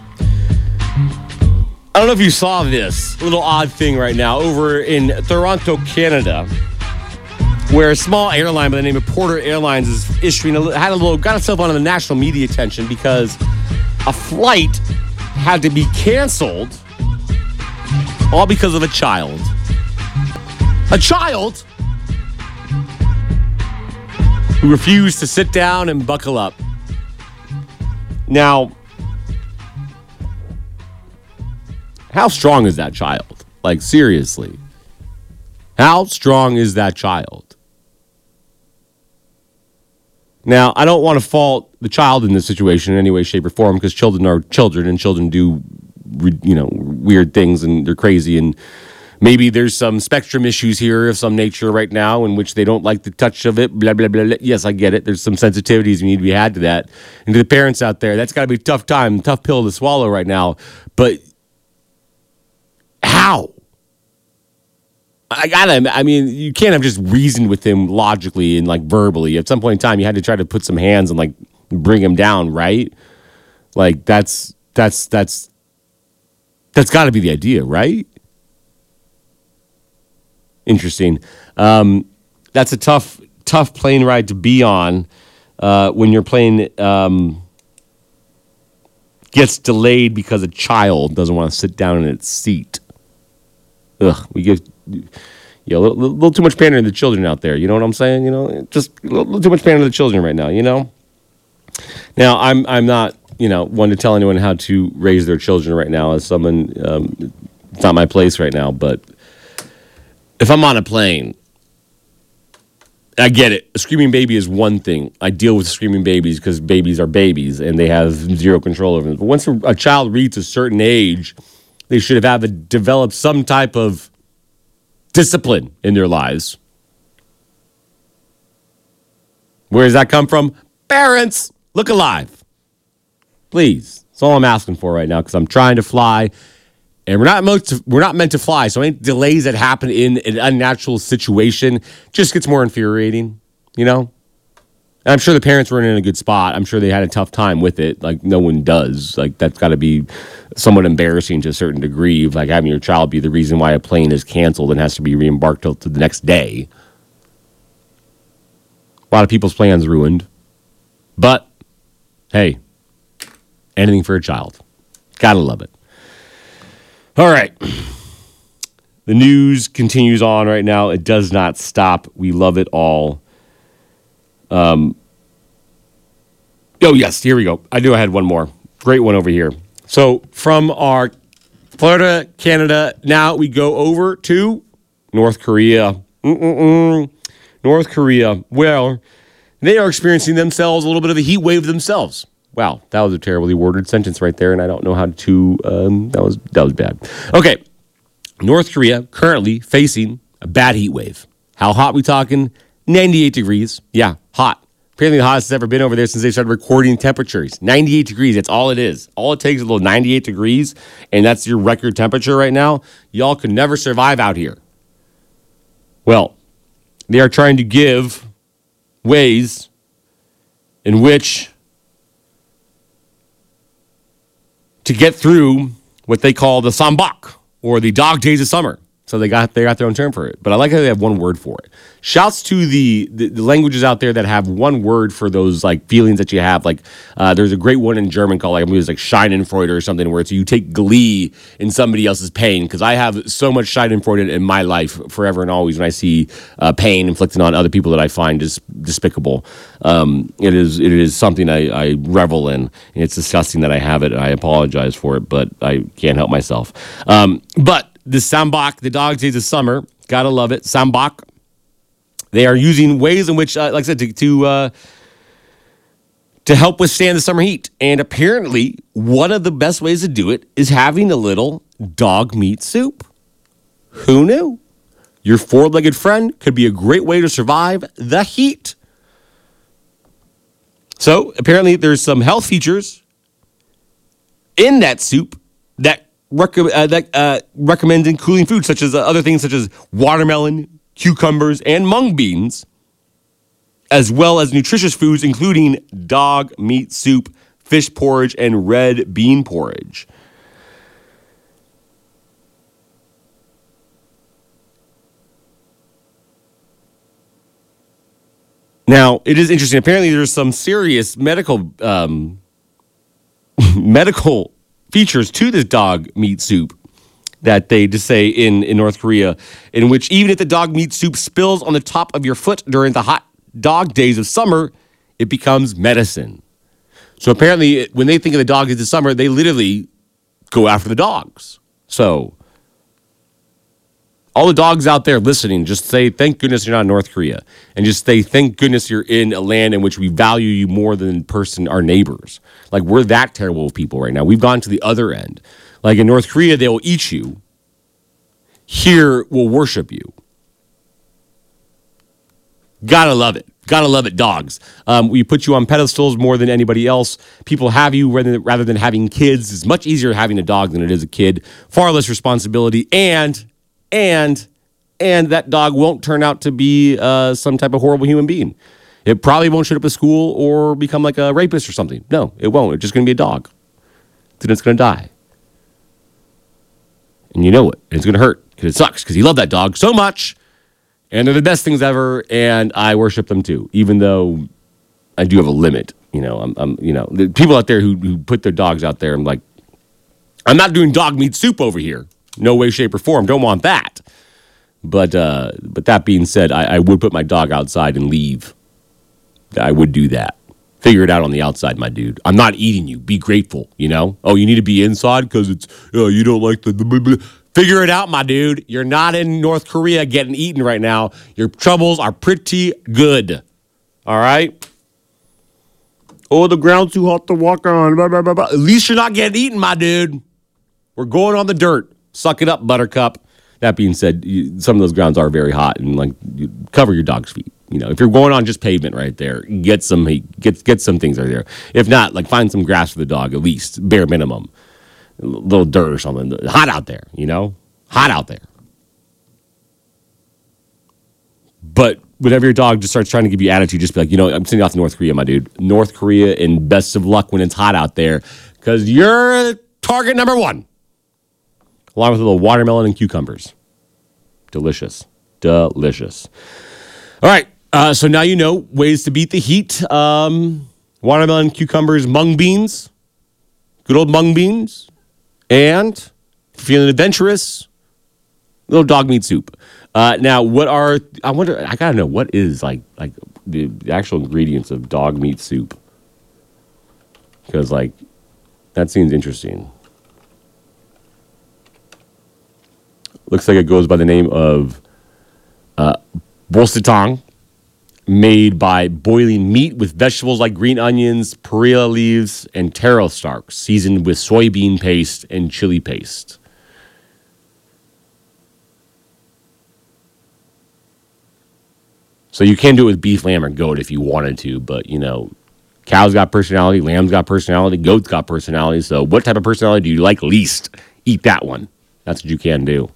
I don't know if you saw this little odd thing right now over in Toronto, Canada, where a small airline by the name of Porter Airlines is issuing a, had a little got itself onto the national media attention because a flight had to be canceled, all because of a child. A child who refused to sit down and buckle up. Now, how strong is that child? Like, seriously. How strong is that child? Now, I don't want to fault the child in this situation in any way, shape, or form, because children are children, and children do, you know, weird things, and they're crazy, and maybe there's some spectrum issues here of some nature right now in which they don't like the touch of it, blah, blah, blah, blah. Yes, I get it. There's some sensitivities we need to be had to that. And to the parents out there, that's got to be a tough time, tough pill to swallow right now. But how? I gotta, I mean, you can't have just reasoned with him logically and like verbally. At some point in time, you had to try to put some hands and like bring him down, right? Like that's, that's, that's, that's got to be the idea, right? Interesting. Um, that's a tough, tough plane ride to be on uh, when your plane um, gets delayed because a child doesn't want to sit down in its seat. Ugh, we give, You know, a little, little too much pandering to the children out there. You know what I'm saying? You know, just a little, little too much pandering to the children right now. You know. Now, I'm I'm not you know one to tell anyone how to raise their children right now. As someone, um, it's not my place right now. But if I'm on a plane, I get it. A screaming baby is one thing. I deal with screaming babies because babies are babies and they have zero control over them. But once a child reaches a certain age, they should have, have developed some type of discipline in their lives. Where does that come from? Parents, look alive. Please. That's all I'm asking for right now because I'm trying to fly. And we're not, meant to, we're not meant to fly. So any delays that happen in an unnatural situation just gets more infuriating, you know? And I'm sure the parents weren't in a good spot. I'm sure they had a tough time with it. Like, no one does. Like, that's got to be somewhat embarrassing to a certain degree of, like, having your child be the reason why a plane is canceled and has to be re-embarked till to the next day. A lot of people's plans ruined. But, hey, anything for a child. Gotta love it. All right. The news continues on right now. It does not stop. We love it all. Um. Oh, yes. Here we go. I knew I had one more. Great one over here. So from our Florida, Canada, now we go over to North Korea. Mm-mm-mm. North Korea. Well, they are experiencing themselves a little bit of a heat wave themselves. Wow, that was a terribly worded sentence right there, and I don't know how to. Um, that was that was bad. Okay, North Korea currently facing a bad heat wave. How hot we talking? ninety-eight degrees. Yeah, hot. Apparently the hottest it's ever been over there since they started recording temperatures. ninety-eight degrees. That's all it is. All it takes is a little ninety-eight degrees, and that's your record temperature right now. Y'all could never survive out here. Well, they are trying to give ways in which to get through what they call the sambak, or the dog days of summer. So they got they got their own term for it. But I like how they have one word for it. Shouts to the, the, the languages out there that have one word for those like feelings that you have. Like uh, there's a great one in German called like I believe it's like Schadenfreude or something, where it's you take glee in somebody else's pain. Because I have so much Schadenfreude in my life forever and always when I see uh, pain inflicted on other people that I find dis- despicable. Um, it is it is something I, I revel in. And it's disgusting that I have it. I apologize for it, but I can't help myself. Um, but the sambak, the dog days of summer, gotta love it. Sambak. They are using ways in which, uh, like I said, to to, uh, to help withstand the summer heat. And apparently, one of the best ways to do it is having a little dog meat soup. Who knew? Your four-legged friend could be a great way to survive the heat. So apparently, there's some health features in that soup that Rec- uh, that uh, recommending cooling foods such as uh, other things such as watermelon, cucumbers, and mung beans, as well as nutritious foods including dog meat soup, fish porridge, and red bean porridge. Now, it is interesting. Apparently, there's some serious medical um, medical features to this dog meat soup that they just say in, in North Korea, in which even if the dog meat soup spills on the top of your foot during the hot dog days of summer, it becomes medicine. So apparently, when they think of the dog days of summer, they literally go after the dogs. So all the dogs out there listening, just say, thank goodness you're not in North Korea. And just say, thank goodness you're in a land in which we value you more than person, our neighbors. Like, we're that terrible of people right now. We've gone to the other end. Like, in North Korea, they'll eat you. Here, we'll worship you. Gotta love it. Gotta love it, dogs. Um, we put you on pedestals more than anybody else. People have you rather than, rather than having kids. It's much easier having a dog than it is a kid. Far less responsibility. And... And and that dog won't turn out to be uh, some type of horrible human being. It probably won't show up at school or become like a rapist or something. No, it won't. It's just going to be a dog. Then it's going to die. And you know it. And it's going to hurt because it sucks because you love that dog so much. And they're the best things ever. And I worship them too, even though I do have a limit. You know, I'm, I'm you know, the people out there who, who put their dogs out there, I'm like, I'm not doing dog meat soup over here. No way, shape, or form. Don't want that. But uh, but that being said, I, I would put my dog outside and leave. I would do that. Figure it out on the outside, my dude. I'm not eating you. Be grateful, you know? Oh, you need to be inside because it's, oh, you don't like the... Blah, blah. Figure it out, my dude. You're not in North Korea getting eaten right now. Your troubles are pretty good. All right? Oh, the ground's too hot to walk on. Blah, blah, blah, blah. At least you're not getting eaten, my dude. We're going on the dirt. Suck it up, Buttercup. That being said, you, some of those grounds are very hot, and like you cover your dog's feet. You know, if you're going on just pavement right there, get some get get some things right there. If not, like find some grass for the dog at least, bare minimum, a little dirt or something. Hot out there, you know, hot out there. But whenever your dog just starts trying to give you attitude, just be like, you know, I'm sending off to North Korea, my dude. North Korea, and best of luck when it's hot out there, because you're target number one. Along with a little watermelon and cucumbers. Delicious. Delicious. All right. Uh, so now you know ways to beat the heat. Um, watermelon, cucumbers, mung beans. Good old mung beans. And if you're feeling adventurous, little dog meat soup. Uh, now, what are... I wonder... I got to know, what is like like the, the actual ingredients of dog meat soup? Because, like, that seems interesting. Looks like it goes by the name of uh, bolsitang, made by boiling meat with vegetables like green onions, perilla leaves, and taro stalks, seasoned with soybean paste and chili paste. So you can do it with beef, lamb, or goat if you wanted to, but, you know, cow's got personality, lamb's got personality, goat's got personality, so what type of personality do you like least? Eat that one. That's what you can do.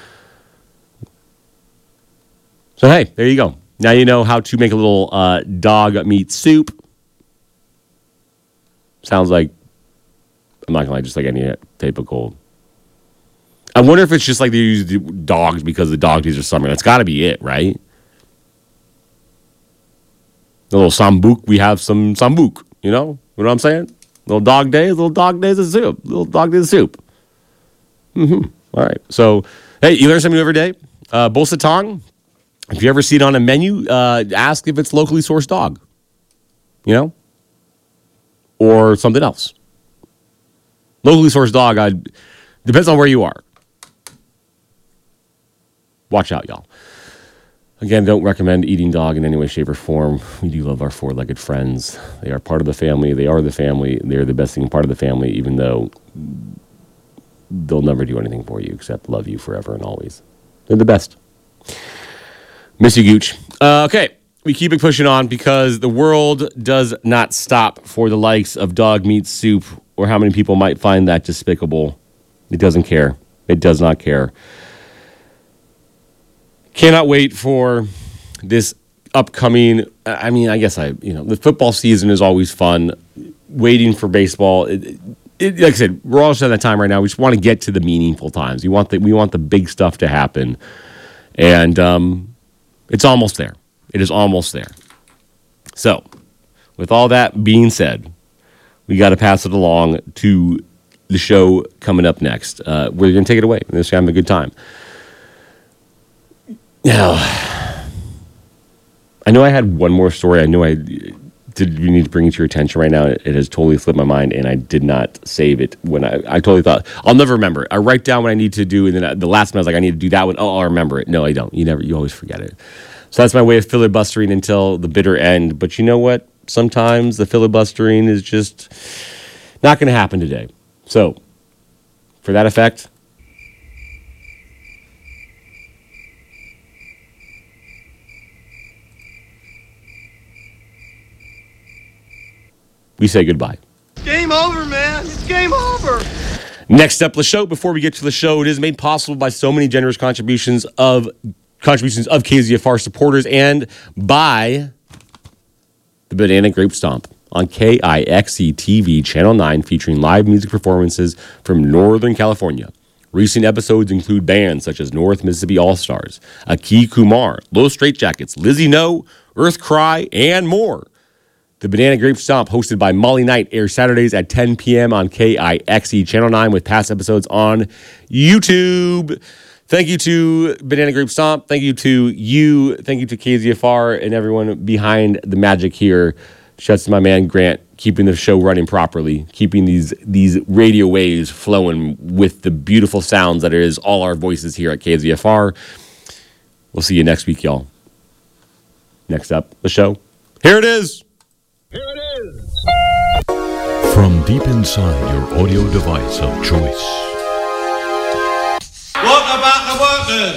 So, hey, there you go. Now you know how to make a little uh, dog meat soup. Sounds like, I'm not going to lie, just like any typical. I wonder if it's just like they use dogs because the dog days are summer. That's got to be it, right? A little sambuk, we have some sambuk, you know? You know what I'm saying? Little dog days, little dog days of soup. Little dog days of soup. Mm-hmm. All right. So, hey, you learn something new every day. Uh, bolsitang, if you ever see it on a menu, uh, ask if it's locally sourced dog. You know? Or something else. Locally sourced dog, I, depends on where you are. Watch out, y'all. Again, don't recommend eating dog in any way, shape, or form. We do love our four-legged friends. They are part of the family. They are the family. They're the best thing part of the family, even though they'll never do anything for you except love you forever and always. They're the best. Miss you, Gooch. Uh, okay, we keep it pushing on because the world does not stop for the likes of dog meat soup or how many people might find that despicable. It doesn't care. It does not care. Cannot wait for this upcoming, I mean, I guess I, you know, the football season is always fun. Waiting for baseball. It, it, like I said, we're all at that time right now. We just want to get to the meaningful times. We want the, we want the big stuff to happen. And um, it's almost there. It is almost there. So, with all that being said, we got to pass it along to the show coming up next. Uh, we're going to take it away. We're just having a good time. Now, I know I had one more story. I know I did. You need to bring it to your attention right now. It, it has totally slipped my mind, and I did not save it when I. I totally thought I'll never remember it. I write down what I need to do, and then I, the last one I was like, I need to do that one. Oh, I'll remember it. No, I don't. You never. You always forget it. So that's my way of filibustering until the bitter end. But you know what? Sometimes the filibustering is just not going to happen today. So, for that effect. We say goodbye. Game over, man. It's game over. Next up, the show. Before we get to the show, it is made possible by so many generous contributions of contributions of K Z F R supporters and by the Banana Grape Stomp on K I X E T V Channel nine, featuring live music performances from Northern California. Recent episodes include bands such as North Mississippi All-Stars, Aki Kumar, Los Straitjackets, Lizzie No, Earth Cry, and more. The Banana Grape Stomp, hosted by Molly Knight, airs Saturdays at ten p.m. on K I X E Channel nine with past episodes on YouTube. Thank you to Banana Grape Stomp. Thank you to you. Thank you to K Z F R and everyone behind the magic here. Shouts to my man Grant, keeping the show running properly, keeping these these radio waves flowing with the beautiful sounds that is all our voices here at K Z F R. We'll see you next week, y'all. Next up, the show. Here it is. Here it is. From deep inside your audio device of choice. What about the workers?